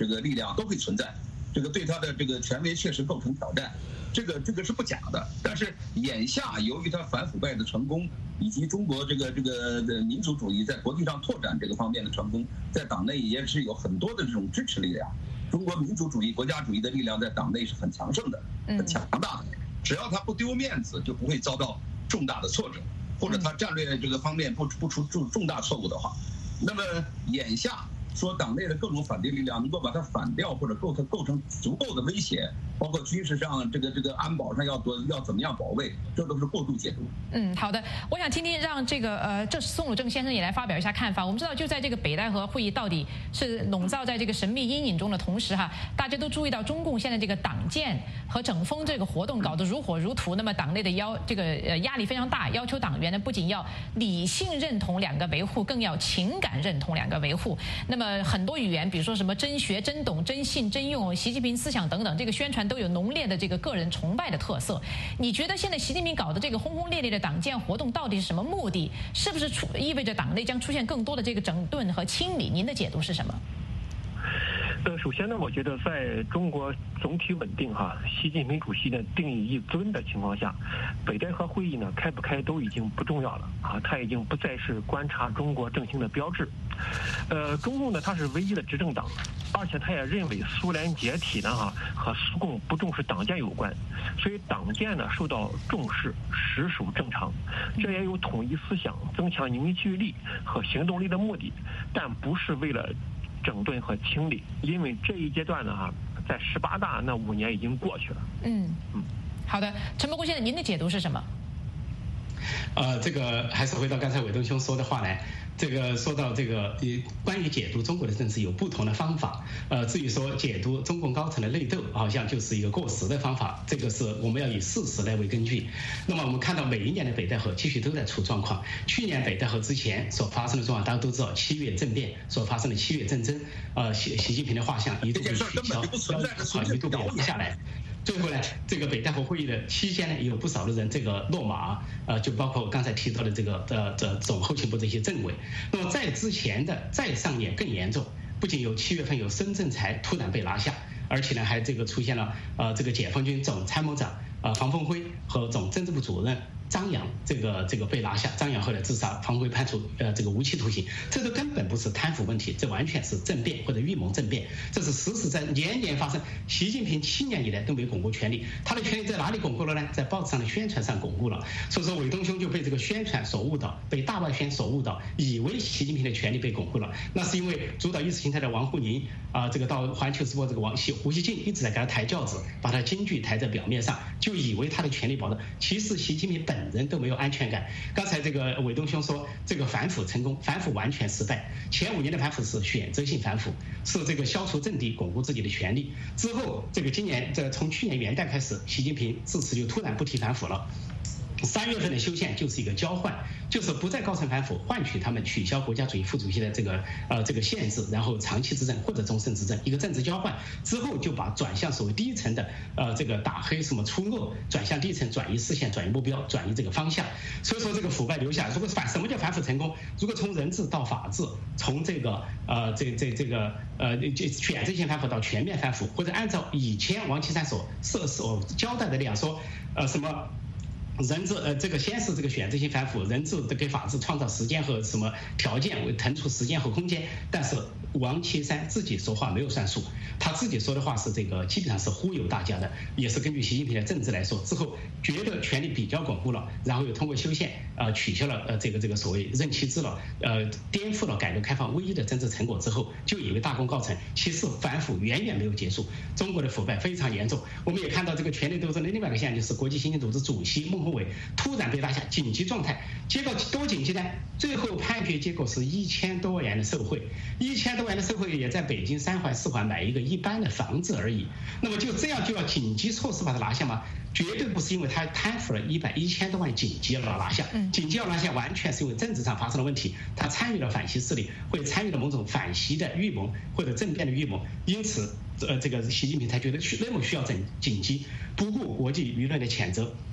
这个力量都会存在，这个对他的这个权威确实构成挑战，这个这个是不假的。但是眼下由于他反腐败的成功，以及中国这个这个民族主义在国际上拓展这个方面的成功，在党内也是有很多的这种支持力量。中国民族主义、国家主义的力量在党内是很强盛的，很强大的。只要他不丢面子，就不会遭到重大的挫折，或者他战略这个方面不不出重重大错误的话，那么眼下说党内的各种反对力量能够把它反掉，或者构成构成足够的威胁，包括军事上这个这个安保上要多要怎么样保卫，这都是过度解读。 嗯，好的，我想听听让这个呃，这宋鲁正先生也来发表一下看法。我们知道，就在这个北戴河会议到底是笼罩在这个神秘阴影中的同时哈，大家都注意到中共现在这个党建和整风这个活动搞得如火如荼，那么党内的要这个呃压力非常大，要求党员呢不仅要理性认同两个维护，更要情感认同两个维护。那么很多语言，比如说什么真学、真懂、真信、真用、习近平思想等等，这个宣传都有浓烈的这个个人崇拜的特色。你觉得现在习近平搞的这个轰轰烈烈的党建活动到底是什么目的？是不是出意味着党内将出现更多的这个整顿和清理？您的解读是什么？ 呃，首先呢，我觉得在中国总体稳定哈，习近平主席呢定义一尊的情况下，北戴河会议呢开不开都已经不重要了啊，它已经不再是观察中国政情的标志。呃，中共呢它是唯一的执政党，而且他也认为苏联解体呢哈和苏共不重视党建有关，所以党建呢受到重视实属正常，这也有统一思想、增强凝聚力和行动力的目的，但不是为了整顿和清理，因为这一阶段呢哈，在十八大那五年已经过去了。 嗯嗯，好的，陈伯公先生，您的解读是什么？ 呃，这个还是回到刚才伟东兄说的话来。这个说到这个，呃，关于解读中国的政治有不同的方法。呃，至于说解读中共高层的内斗，好像就是一个过时的方法。这个是我们要以事实来为根据。那么我们看到每一年的北戴河继续都在出状况。去年北戴河之前所发生的状况，大家都知道，七月政变所发生的七月政争，呃，习习近平的画像一度被取消，啊，一度被压下来。最后呢，这个北戴河会议的期间呢，也有不少的人这个落马，呃，就包括刚才提到的这个呃这总后勤部这些政委。那么在之前的再上演更严重，不仅有七月份有孙政才突然被拿下，而且呢还这个出现了呃这个解放军总参谋长呃房凤辉和总政治部主任张扬这个这个被拿下，张扬后来自杀，房辉判处呃这个无期徒刑，这都根本不是贪腐问题，这完全是政变或者预谋政变，这是实实在年年发生。习近平七年以来都没巩固权力，他的权力在哪里巩固了呢？在报纸上的宣传上巩固了。所以说伟东兄就被这个宣传所误导，被大外宣所误导，以为习近平的权力被巩固了，那是因为主导意识形态的王沪宁啊、呃，这个到环球时报这个王胡锡进一直在给他抬轿子，把他京剧抬在表面上，就以为他的权力保障。其实习近平本人都没有安全感。刚才这个伟东兄说这个反腐成功，反腐完全失败。前五年的反腐是选择性反腐，是这个消除政敌，巩固自己的权力。之后这个今年这从去年元旦开始，习近平自此就突然不提反腐了。三月份的修宪就是一个交换，就是不再高层反腐，换取他们取消国家主席副主席的这个呃这个限制，然后长期执政或者终身执政，一个政治交换之后，就把转向所谓低层的呃这个打黑什么出恶，转向低层，转移视线，转移目标，转移这个方向。所以说这个腐败留下，如果是反什么叫反腐成功？如果从人治到法治，从这个呃这这这个呃选择性反腐到全面反腐，或者按照以前王岐山所设所交代的那样说，呃什么？人治呃，这个先是这个选择性反腐，人治给法治创造时间和什么条件，为腾出时间和空间。但是王岐山自己说话没有算数，他自己说的话是这个基本上是忽悠大家的，也是根据习近平的政治来说。之后觉得权力比较巩固了，然后又通过修宪呃取消了呃这个这个所谓任期制了，呃颠覆了改革开放唯一的政治成果之后，就以为大功告成。其实反腐远远没有结束，中国的腐败非常严重。我们也看到这个权力斗争的另外一个现象，就是国际刑警组织主席孟宏伟突然被拿下紧急状态，结果多紧急呢？最后判决结果是一千多万元的受贿，一千多万的受贿也在北京三环四环买一个一般的房子而已。那么就这样就要紧急措施把他拿下吗？绝对不是因为他贪腐了一百一千多万紧急要拿下，紧急要拿下完全是因为政治上发生了问题，他参与了反习势力，或者参与了某种反习的预谋或者政变的预谋，因此呃这个习近平才觉得那么需要紧紧急，不顾国际舆论的谴责。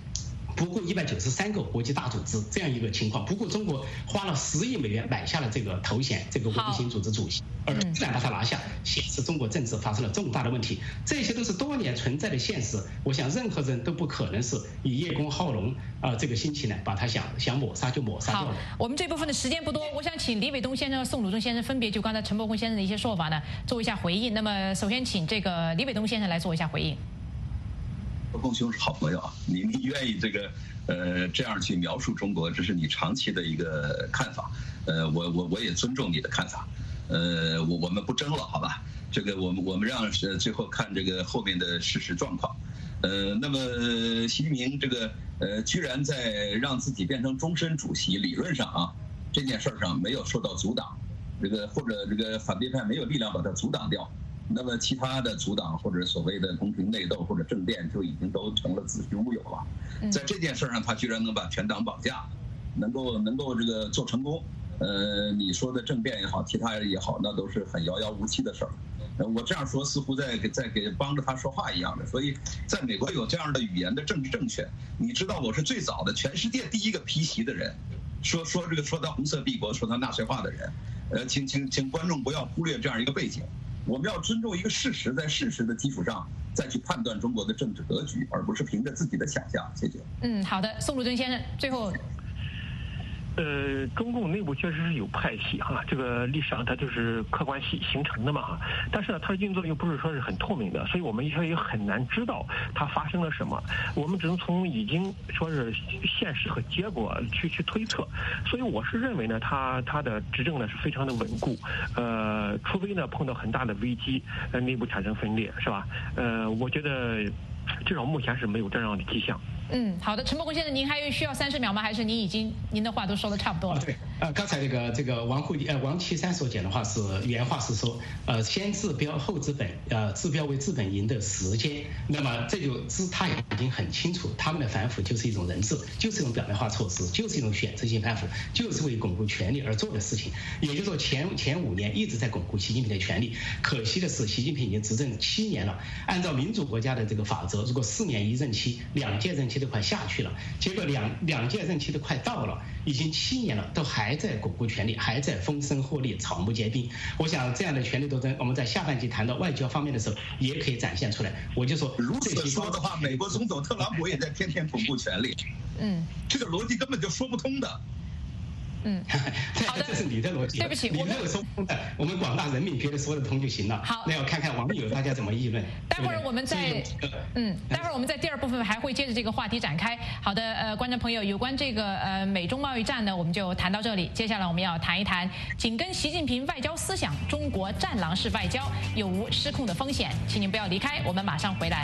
不顾一百九十三个国际大组织这样一个情况，不顾中国花了十亿美元买下了这个头衔，这个国际刑组织主席，而突然把它拿下，显示中国政治发生了重大的问题。这些都是多年存在的现实，我想任何人都不可能是以叶公好龙啊、呃、这个心情呢，把它想想抹杀就抹杀掉了。 好，我们这部分的时间不多，我想请李伟东先生、宋鲁忠先生分别就刚才陈伯公先生的一些说法呢做一下回应。那么首先请这个李伟东先生来做一下回应。 伯公兄是好朋友啊，你你愿意这个呃这样去描述中国，这是你长期的一个看法，呃我我我也尊重你的看法，呃我我们不争了，好吧？这个我们我们让呃最后看这个后面的事实状况，呃那么习近平这个呃居然在让自己变成终身主席，理论上啊这件事上没有受到阻挡，这个或者这个反对派没有力量把它阻挡掉。那么其他的阻挡或者所谓的宫廷内斗或者政变就已经都成了子虚乌有了。在这件事上，他居然能把全党绑架，能够能够这个做成功。呃，你说的政变也好，其他也好，那都是很遥遥无期的事儿。我这样说似乎在给在给帮着他说话一样的。所以，在美国有这样的语言的政治正确。你知道我是最早的全世界第一个批习的人，说说这个说他红色帝国，说他纳粹化的人。呃，请请请观众不要忽略这样一个背景。我们要尊重一个事实，在事实的基础上再去判断中国的政治格局，而不是凭着自己的想象。谢谢。 嗯，好的，宋鲁忠先生，最后。 呃，中共内部确实是有派系哈，这个历史上它就是客观系形成的嘛哈。但是呢，它的运作又不是说是很透明的，所以我们也也很难知道它发生了什么。我们只能从已经说是现实和结果去去推测。所以我是认为呢，它它的执政呢是非常的稳固。呃，除非呢碰到很大的危机，呃，内部产生分裂，是吧？呃，我觉得至少目前是没有这样的迹象。 嗯，好的，陈伯公先生，您还有需要三十秒吗？还是您已经您的话都说的差不多了？ 对，呃，刚才这个这个王沪呃王岐山所讲的话是原话是说，呃，先治标后治本，呃，治标为治本赢得时间。那么这就知他已经很清楚，他们的反腐就是一种人治，就是一种表面化措施，就是一种选择性反腐，就是为巩固权力而做的事情。也就是说前前五年一直在巩固习近平的权力。可惜的是，习近平已经执政七年了，按照民主国家的这个法则，如果四年一任期，两届任期都快下去了，结果两两届任期都快到了，已经七年了，都还在巩固权力，还在风声鹤唳、草木皆兵。我想这样的权力斗争，我们在下半集谈到外交方面的时候，也可以展现出来。我就说， 如此说的话，美国总统特朗普也在天天巩固权力， 嗯， 这个逻辑根本就说不通的。 嗯，好的， 这是你的逻辑。 对不起， 你没有说通的，我们广大人民觉得说得通就行了。 好， 那要看看网友大家怎么议论。 待会儿我们在嗯，待会儿我们在第二部分还会接着这个话题展开。好的，呃，观众朋友，有关这个呃美中贸易战呢，我们就谈到这里。接下来我们要谈一谈紧跟习近平外交思想，中国战狼式外交有无失控的风险？请您不要离开，我们马上回来。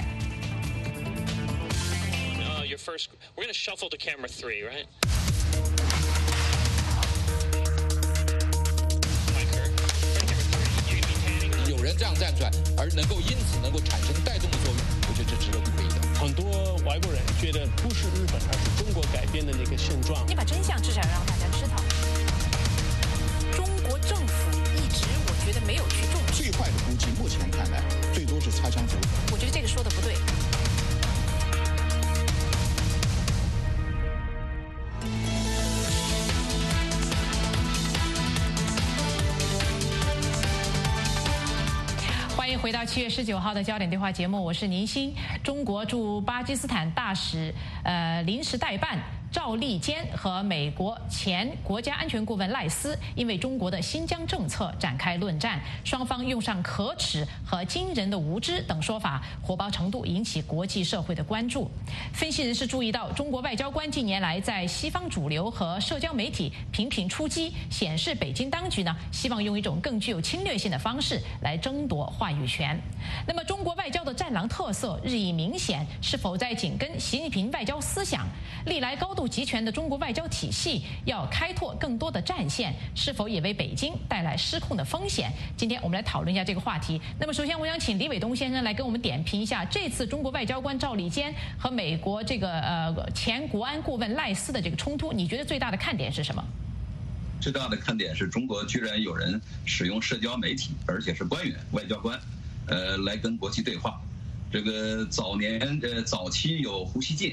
Uh, your first, we're going to shuffle to camera three, right? 有人这样站出来，而能够因此能够产生带动的作用，我觉得这值得鼓励的。 很多外国人觉得不是日本，而是中国改变的那个现状。 你把真相至少要让大家知道。中国政府一直我觉得没有去重视。 最坏的估计，目前看来最多是擦枪走火。 我觉得这个说的不对。欢迎回到七月十九号的焦点对话节目，我是宁鑫。中国驻巴基斯坦大使呃临时代办赵立坚和美国前国家安全顾问赖斯因为中国的新疆政策展开论战，双方用上可耻和惊人的无知等说法，火爆程度引起国际社会的关注。分析人士注意到，中国外交官近年来在西方主流和社交媒体频频出击，显示北京当局呢希望用一种更具有侵略性的方式来争夺话语权。那么，中国外交的战狼特色日益明显，是否在紧跟习近平外交思想？历来高度集权的中国外交体系要开拓更多的战线，是否也为北京带来失控的风险？今天我们来讨论一下这个话题。那么，首先我想请李伟东先生来跟我们点评一下这次中国外交官赵立坚和美国这个呃前国安顾问赖斯的这个冲突，你觉得最大的看点是什么？ 最大的看点是中国居然有人使用社交媒体，而且是官员、外交官，呃，来跟国际对话。这个早年呃早期有胡锡进，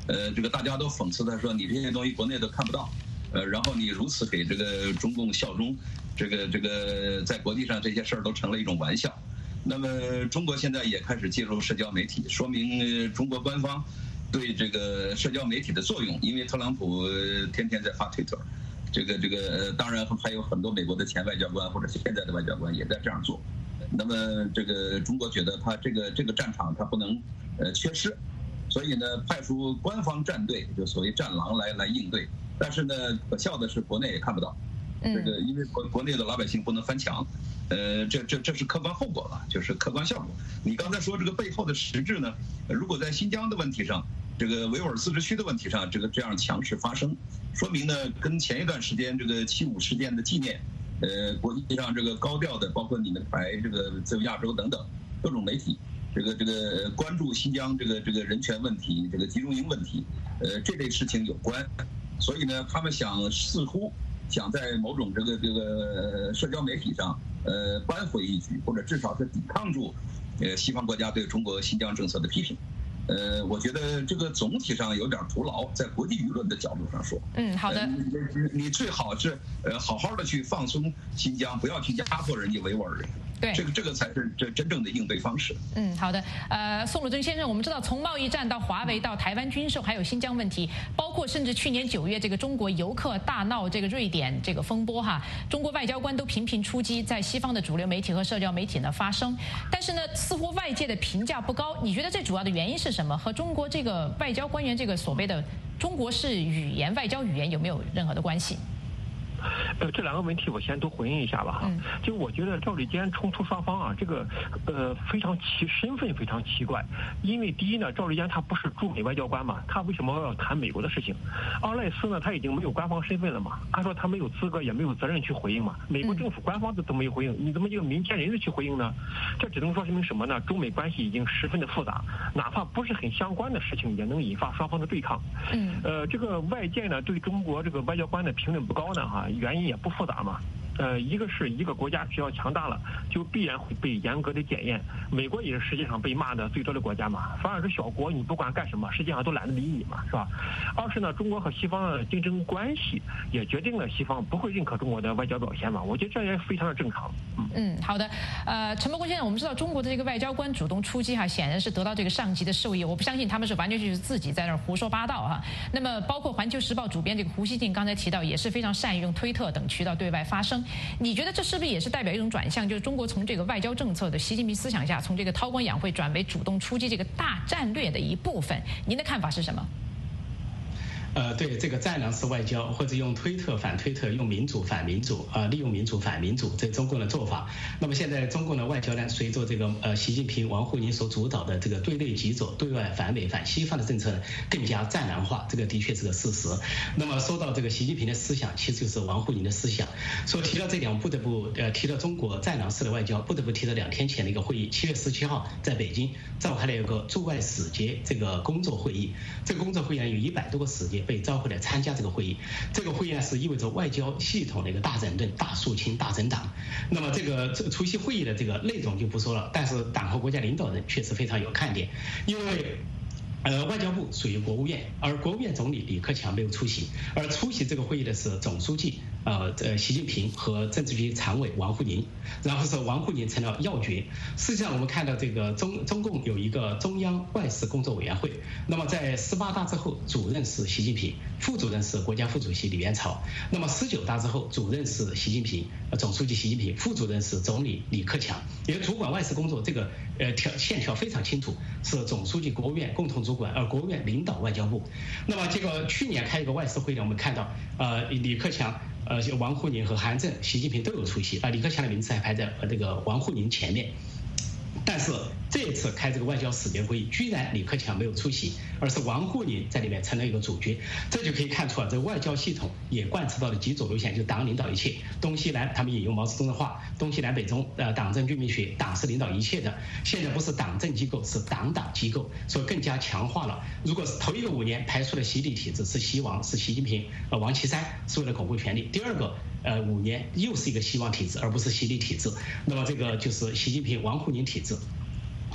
呃，这个大家都讽刺他说你这些东西国内都看不到，呃，然后你如此给这个中共效忠，这个这个在国际上这些事儿都成了一种玩笑。那么中国现在也开始介入社交媒体，说明中国官方对这个社交媒体的作用，因为特朗普天天在发推特，这个这个当然还有很多美国的前外交官或者现在的外交官也在这样做。那么这个中国觉得他这个这个战场他不能呃缺失，所以呢派出官方战队，就所谓战狼来来应对。但是呢可笑的是国内也看不到，这个因为国国内的老百姓不能翻墙。呃，这这这是客观后果了，就是客观效果。你刚才说这个背后的实质呢？如果在新疆的问题上，这个维吾尔自治区的问题上，这个这样强势发生，说明呢，跟前一段时间这个七五事件的纪念，呃，国际上这个高调的，包括你们台这个自由亚洲等等各种媒体，这个这个关注新疆这个这个人权问题、这个集中营问题，呃，这类事情有关。所以呢，他们想似乎想在某种这个这个社交媒体上。呃，扳回一局，或者至少是抵抗住，呃，西方国家对中国新疆政策的批评。呃，我觉得这个总体上有点徒劳，在国际舆论的角度上说。 嗯，好的。 呃、你你最好是呃好好的去放松新疆，不要去压迫人家维吾尔人。 对， 这个这个才是这真正的应对方式。 嗯，好的。呃，宋鲁珍先生，我们知道从贸易战到华为到台湾军售，还有新疆问题，包括甚至去年九月这个中国游客大闹这个瑞典这个风波哈，中国外交官都频频出击，在西方的主流媒体和社交媒体呢发声，但是呢，似乎外界的评价不高。你觉得这主要的原因是什么？和中国这个外交官员这个所谓的中国式语言、外交语言有没有任何的关系？ 呃，这两个问题我先都回应一下吧哈。嗯、就我觉得赵立坚冲突双方啊，这个呃非常奇，身份非常奇怪。因为第一呢，赵立坚他不是驻美外交官嘛，他为什么要谈美国的事情？奥赖斯呢，他已经没有官方身份了嘛，按说他没有资格也没有责任去回应嘛。美国政府官方都都没有回应，你怎么一个民间人士去回应呢？这只能说明什么呢？中美关系已经十分的复杂，哪怕不是很相关的事情，也能引发双方的对抗。嗯，呃，这个外界呢对中国这个外交官的评论不高呢哈。原因也不复杂嘛，呃，一个是一个国家只要强大了，就必然会被严格的检验。美国也是世界上被骂的最多的国家嘛，反而是小国，你不管干什么，实际上都懒得理你嘛，是吧？二是呢，中国和西方的竞争关系也决定了西方不会认可中国的外交表现嘛，我觉得这也非常的正常。 嗯嗯，好的。呃，陈伯公先生，我们知道中国的这个外交官主动出击哈，显然是得到这个上级的授意，我不相信他们是完全就是自己在那儿胡说八道哈。那么，包括《环球时报》主编这个胡锡进刚才提到，也是非常善于用推特等渠道对外发声。你觉得这是不是也是代表一种转向？就是中国从这个外交政策的习近平思想下，从这个韬光养晦转为主动出击这个大战略的一部分？您的看法是什么？ 呃，对这个战狼式外交，或者用推特反推特，用民主反民主，啊、呃，利用民主反民主，这中共的做法。那么现在中共的外交呢，随着这个呃习近平、王沪宁所主导的这个对内极左、对外反美反西方的政策呢，更加战狼化，这个的确是个事实。那么说到这个习近平的思想，其实就是王沪宁的思想。所以提到这点，我不得不呃提到中国战狼式的外交，不得不提到两天前的一个会议，七月十七号在北京召开了一个驻外使节这个工作会议。这个工作会议呢，有一百多个使节被召回来参加这个会议。这个会议呢是意味着外交系统的一个大整顿、大肃清、大整党。那么这个出席会议的这个内容就不说了，但是党和国家领导人确实非常有看点，因为。呃，外交部属于国务院，而国务院总理李克强没有出席，而出席这个会议的是总书记呃呃习近平和政治局常委王沪宁，然后是王沪宁成了要诀。实际上我们看到这个中中共有一个中央外事工作委员会，那么在十八大之后，主任是习近平，副主任是国家副主席李元朝，那么十九大之后，主任是习近平，呃总书记习近平，副主任是总理李克强，也主管外事工作，这个呃条线条非常清楚，是总书记、国务院共同主管，而国务院领导外交部。那么这个去年开一个外事会呢，我们看到呃李克强、呃王沪宁和韩正、习近平都有出席，啊李克强的名字还排在这个王沪宁前面。但是这一次开这个外交使节会议，居然李克强没有出席，而是王沪宁在里面成了一个主角。这就可以看出啊，这个外交系统也贯彻到了极左路线，就党领导一切，东西南，他们引用毛泽东的话，东西南北中，呃，党政军民学，党是领导一切的。现在不是党政机构，是党党机构，所以更加强化了。如果是头一个五年排除了习李体制，是习王，是习近平，呃，王岐山是为了巩固权力。第二个。呃，五年又是一个习王体制，而不是习李体制。那么这个就是习近平、王沪宁体制。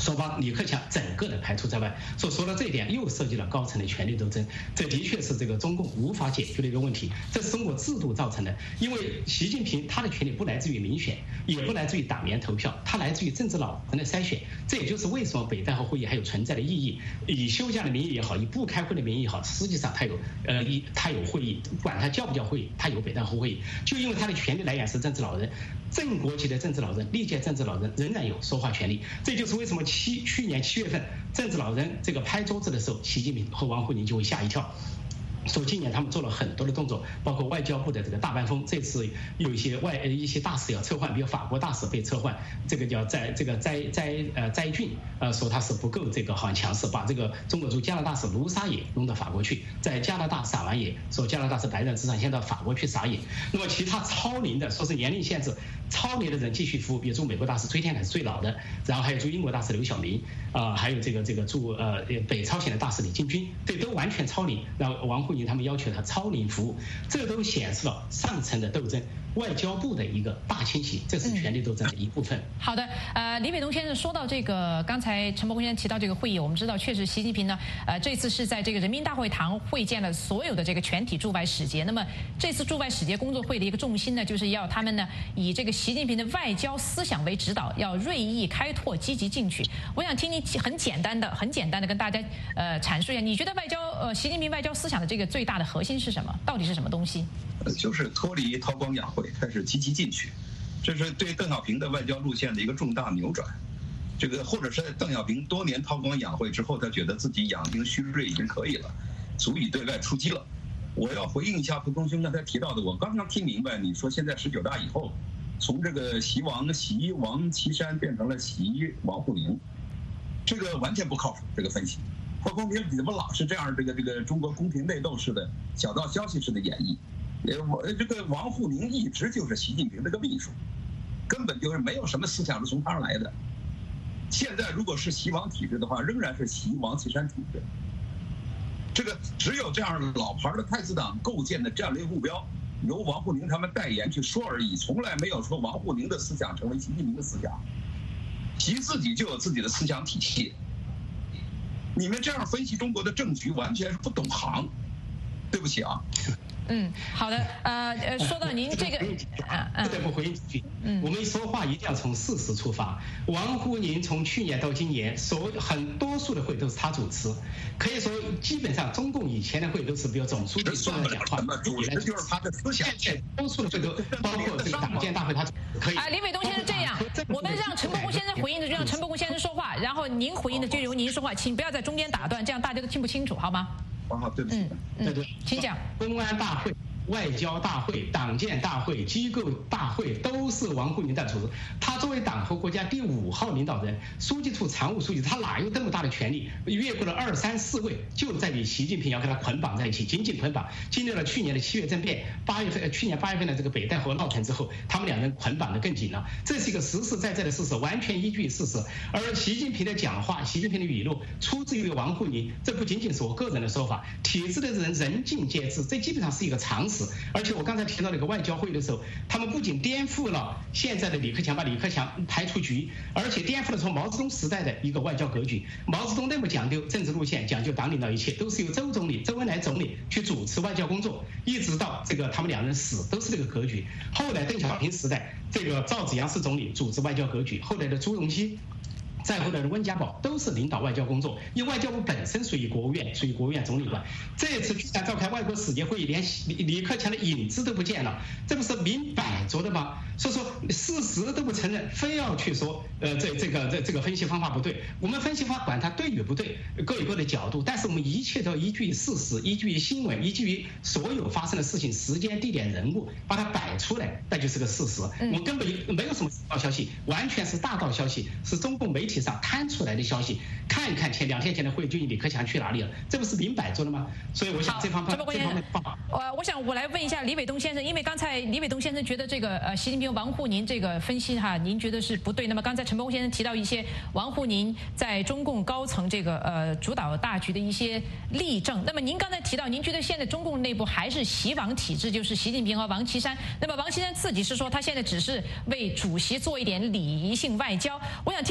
说把李克强整个的排除在外。所以说到这一点，又涉及了高层的权力斗争，这的确是这个中共无法解决的一个问题，这是中国制度造成的。因为习近平他的权力不来自于民选，也不来自于党员投票，它来自于政治老人的筛选。这也就是为什么北戴河会议还有存在的意义。以休假的名义也好，以不开会的名义也好，实际上它有呃一它有会议，不管它叫不叫会议，它有北戴河会议。就因为它的权力来源是政治老人，正国级的政治老人、历届政治老人仍然有说话权利。这就是为什么七去年七月份政治老人这个拍桌子的时候，习近平和王沪宁就会吓一跳。说今年他们做了很多的动作，包括外交部的这个大班风，这次有一些外一些大使要撤换，比如法国大使被撤换，这个叫在这个摘摘呃摘俊呃说他是不够这个好像强势，把这个中国驻加拿大使卢沙野弄到法国去，在加拿大撒完野，说加拿大是白人至上，先到法国去撒野。那么其他超龄的，说是年龄限制超龄的人继续服务，比如驻美国大使崔天凯是最老的，然后还有驻英国大使刘晓明啊、呃，还有这个这个驻呃北朝鲜的大使李进军，这都完全超龄，然后王沪宁他们要求他超龄服务，这都显示了上层的斗争，外交部的一个大清洗，这是权力斗争的一部分。嗯、 好的，呃，李伟东先生说到这个，刚才陈伯公先生提到这个会议，我们知道确实习近平呢，呃，这次是在这个人民大会堂会见了所有的这个全体驻外使节。那么这次驻外使节工作会的一个重心呢，就是要他们呢以这个习近平的外交思想为指导，要锐意开拓、积极进取。我想听你很简单的、很简单的跟大家呃阐述一下，你觉得外交呃习近平外交思想的这个最大的核心是什么？到底是什么东西？ 呃，就是脱离韬光养晦，开始积极进取，这是对邓小平的外交路线的一个重大扭转。这个或者是邓小平多年韬光养晦之后，他觉得自己养精蓄锐已经可以了，足以对外出击了。我要回应一下蒲公兄刚才提到的，我刚刚听明白你说现在十九大以后，从这个习王习王岐山变成了习王沪宁，这个完全不靠谱，这个分析。何况你怎么老是这样这个这个中国宫廷内斗式的小道消息式的演绎？呃，我这个王沪宁一直就是习近平这个秘书，根本就是没有什么思想是从他而来的。现在如果是习王体制的话，仍然是习王岐山体制。这个只有这样老牌的太子党构建的战略目标，由王沪宁他们代言去说而已，从来没有说王沪宁的思想成为习近平的思想。习自己就有自己的思想体系。你们这样分析中国的政局，完全是不懂行。对不起啊。 嗯，好的，呃呃，说到您这个， 不得不回应几句。嗯，我们说话一定要从事实出发。王沪宁从去年到今年，所很多数的会都是他主持，可以说基本上中共以前的会都是比如总书记说了讲话， 主持就是他的思想。 现在多数的会都包括这个党建大会，他可以。 啊，李伟东先生这样，我们让陈伯公先生回应的就让陈伯公先生说话，然后您回应的就由您说话，请不要在中间打断，这样大家都听不清楚，好吗？ 啊，对不起， 嗯嗯，请讲。 公安大会、外交大会、党建大会、机构大会都是王沪宁在主持。他作为党和国家第五号领导人、书记处常务书记，他哪有这么大的权力？越过了二三四位，就在于习近平要跟他捆绑在一起，紧紧捆绑。经历了去年的七月政变，八月份去年八月份的这个北戴河闹腾之后，他们两人捆绑得更紧了。这是一个实实在在的事实，完全依据事实。而习近平的讲话、习近平的语录出自于王沪宁，这不仅仅是我个人的说法，体制的人人尽皆知，这基本上是一个常识。而且我刚才提到那个外交会的时候，他们不仅颠覆了现在的李克强，把李克强排除局，而且颠覆了从毛泽东时代的一个外交格局。毛泽东那么讲究政治路线，讲究党领导一切，都是由周总理、周恩来总理去主持外交工作，一直到这个他们两人死都是这个格局。后来邓小平时代，这个赵紫阳是总理主持外交格局，后来的朱镕基。再后来的温家宝都是领导外交工作，因为外交部本身属于国务院，属于国务院总理管。这次居然召开外国使节会议，连李李克强的影子都不见了，这不是明摆着的吗？所以说事实都不承认，非要去说，呃，这这个这这个分析方法不对。我们分析方法管它对与不对，各有各的角度，但是我们一切都依据于事实，依据于新闻，依据于所有发生的事情、时间、地点、人物，把它摆出来，那就是个事实。我们根本没有什么小道消息，完全是大道消息，是中共媒体上摊出来的消息。看一看前两天前的会，就李克强去哪里了，这不是明摆着了吗？所以我想这方面这方面办法。 呃，我想我来问一下李伟东先生，因为刚才李伟东先生觉得这个呃习近平王沪宁这个分析哈，您觉得是不对。那么刚才陈伯公先生提到一些王沪宁在中共高层这个呃主导大局的一些例证。那么您刚才提到，您觉得现在中共内部还是习王体制，就是习近平和王岐山。那么王岐山自己是说他现在只是为主席做一点礼仪性外交。我想听听您的看法。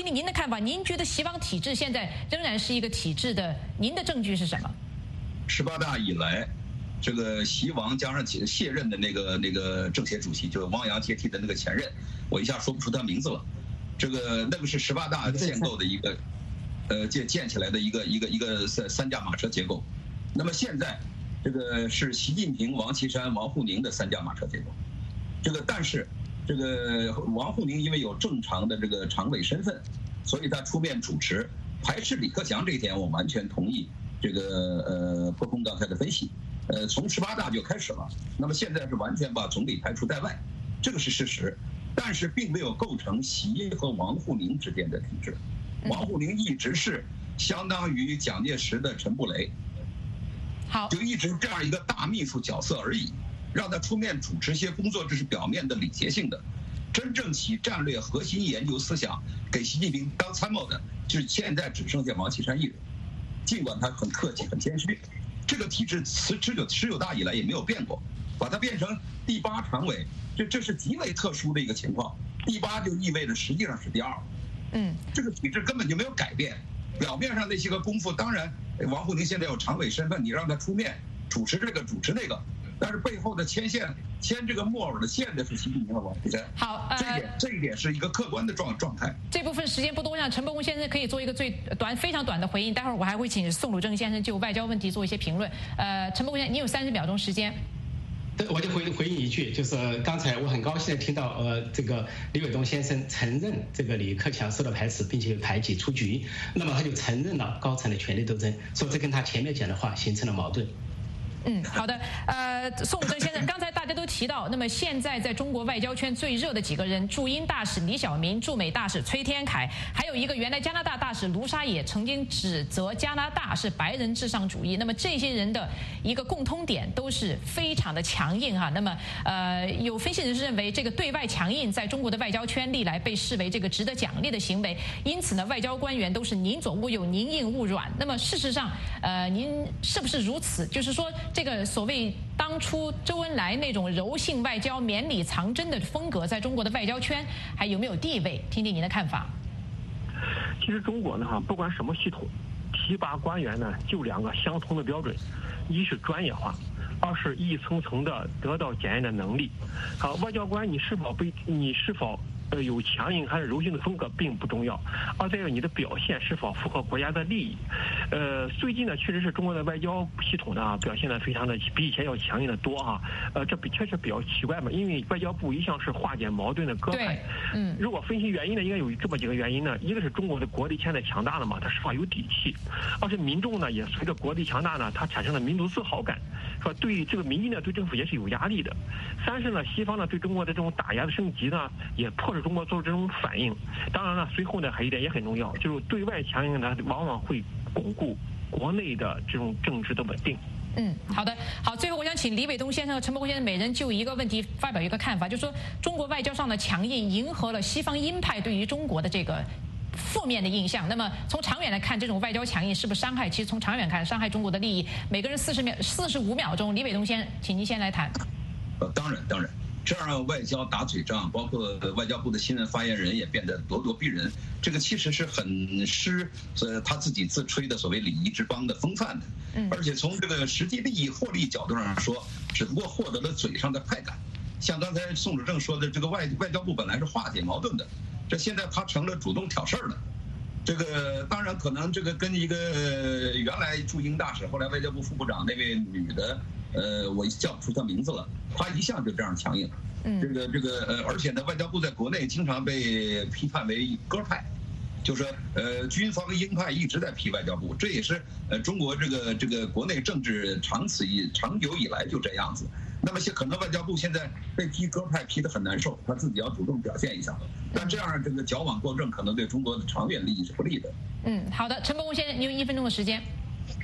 法？您觉得习王体制现在仍然是一个体制的？您的证据是什么？ 十八大以来，这个习王加上卸任的那个那个政协主席，就是汪洋接替的那个前任，我一下说不出他名字了。这个那个是十八大建构的一个，呃建建起来的一个一个一个三三驾马车结构。那么现在，这个是习近平、王岐山、王沪宁的三驾马车结构。这个但是，这个王沪宁因为有正常的这个常委身份，所以他出面主持。排斥李克强这一点，我完全同意。这个呃，破空刚才的分析，呃，从十八大就开始了，那么现在是完全把总理排除在外，这个是事实，但是并没有构成习和王沪宁之间的体制。王沪宁一直是相当于蒋介石的陈布雷， 好， 就一直这样一个大秘书角色而已，让他出面主持些工作，这是表面的礼节性的。真正起战略核心研究思想给习近平当参谋的，就是现在只剩下王岐山一人。尽管他很客气、很谦虚，这个体制持持久持久大以来也没有变过，把它变成第八常委，这这是极为特殊的一个情况。第八就意味着实际上是第二， 嗯， 这个体制根本就没有改变。表面上那些个功夫，当然王沪宁现在有常委身份，你让他出面主持这个主持那个，但是背后的牵线牵这个木偶的线的是习近平和王岐山。 好，呃， 这一点这一点是一个客观的状状态。 这部分时间不多，让陈伯公先生可以做一个最短、非常短的回应。待会儿我还会请宋鲁正先生就外交问题做一些评论。呃，陈伯公先生，你有三十秒钟时间。 对，我就回回应一句，就是刚才我很高兴的听到，呃，这个李伟东先生承认这个李克强受到排斥，并且排挤出局，那么他就承认了高层的权力斗争，说这跟他前面讲的话形成了矛盾。 嗯，好的。呃，宋鲁正先生，刚才大家都提到，那么现在在中国外交圈最热的几个人，驻英大使李小民、驻美大使崔天凯，还有一个原来加拿大大使卢沙野曾经指责加拿大是白人至上主义。那么这些人的一个共通点都是非常的强硬哈。那么呃，有分析人士认为，这个对外强硬在中国的外交圈历来被视为这个值得奖励的行为，因此呢，外交官员都是宁左勿右，宁硬勿软。那么事实上，呃，您是不是如此？就是说。这个所谓当初周恩来那种柔性外交、绵里藏针的风格，在中国的外交圈还有没有地位？听听您的看法。 其实中国呢，哈，不管什么系统，提拔官员呢，就两个相同的标准：一是专业化，二是一层层的得到检验的能力。好，外交官你是否被你是否。呃，有强硬还是柔性的风格并不重要，而在于你的表现是否符合国家的利益。呃，最近呢，确实是中国的外交系统呢表现的非常的比以前要强硬的多哈。呃，这比确实比较奇怪嘛，因为外交部一向是化解矛盾的鸽派。嗯。如果分析原因呢，应该有这么几个原因呢：一个是中国的国力现在强大了嘛，它是否有底气；二是民众呢也随着国力强大呢，它产生了民族自豪感，是吧？对这个民意呢，对政府也是有压力的。三是呢，西方呢对中国的这种打压的升级呢，也迫使中国做出这种反应。当然了，随后呢还有一点也很重要，就是对外强硬呢，往往会巩固国内的这种政治的稳定。 嗯，好的，好，最后我想请李伟东先生和陈伯公先生每人就一个问题发表一个看法，就是说中国外交上的强硬迎合了西方鹰派对于中国的这个负面的印象。那么从长远来看，这种外交强硬是不是伤害？其实从长远看，伤害中国的利益。每个人四十秒、四十五秒钟，李伟东先生，请您先来谈。 呃，当然，当然。这样外交打嘴仗，包括外交部的新闻发言人也变得咄咄逼人，这个其实是很失呃他自己自吹的所谓礼仪之邦的风范的。嗯，而且从这个实际利益获利角度上说，只不过获得了嘴上的快感。像刚才宋主正说的，这个外外交部本来是化解矛盾的，这现在他成了主动挑事儿了。这个当然可能这个跟一个原来驻英大使，后来外交部副部长那位女的。呃，我叫不出他名字了，他一向就这样强硬。嗯，这个这个呃，而且呢，外交部在国内经常被批判为鸽派，就是说呃，军方鹰派一直在批外交部，这也是呃中国这个这个国内政治长此以长久以来就这样子。那么现可能外交部现在被批鸽派批得很难受，他自己要主动表现一下，但这样这个矫枉过正，可能对中国的长远利益是不利的。 嗯，好的，陈伯公先生，你有一分钟的时间。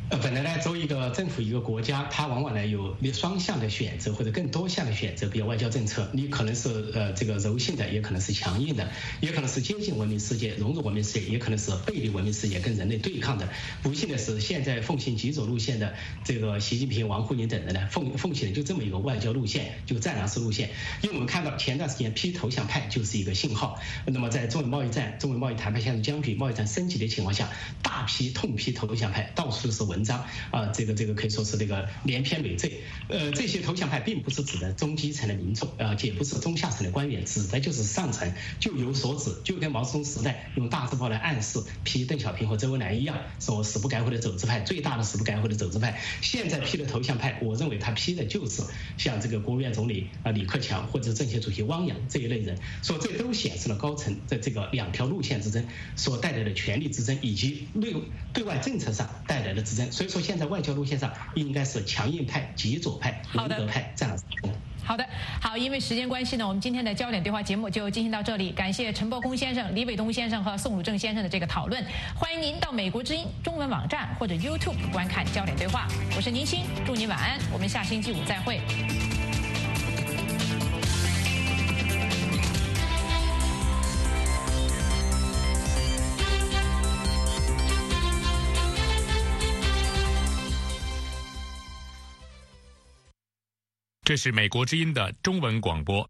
呃，本来呢，作为一个政府一个国家，它往往呢有双向的选择或者更多项的选择，比如外交政策，你可能是呃这个柔性的，也可能是强硬的，也可能是接近文明世界、融入文明世界，也可能是背离文明世界跟人类对抗的。不幸的是，现在奉行极左路线的这个习近平、王沪宁等人呢，奉奉行的就这么一个外交路线，就战狼式路线。因为我们看到前段时间批投降派就是一个信号。那么在中美贸易战、中美贸易谈判陷入僵局、贸易战升级的情况下，大批痛批投降派，到处都是文章啊，这个这个可以说是这个连篇累赘。呃，这些投降派并不是指的中基层的民众啊，也不是中下层的官员，指的就是上层就有所指，就跟毛泽东时代用大字报来暗示批邓小平和周恩来一样，说死不改悔的走资派，最大的死不改悔的走资派。现在批的投降派，我认为他批的就是像这个国务院总理啊李克强或者政协主席汪洋这一类人，说这都显示了高层的这个两条路线之争所带来的权力之争，以及对对外政策上带来的之争。所以说，现在外交路线上应该是强硬派、极左派、文革派这样子。 好的，好，因为时间关系呢，我们今天的焦点对话节目就进行到这里。感谢陈伯公先生、李伟东先生和宋鲁正先生的这个讨论。欢迎您到美国之音中文网站或者 YouTube 观看焦点对话。我是宁鑫，祝您晚安，我们下星期五再会。 这是美国之音的中文广播。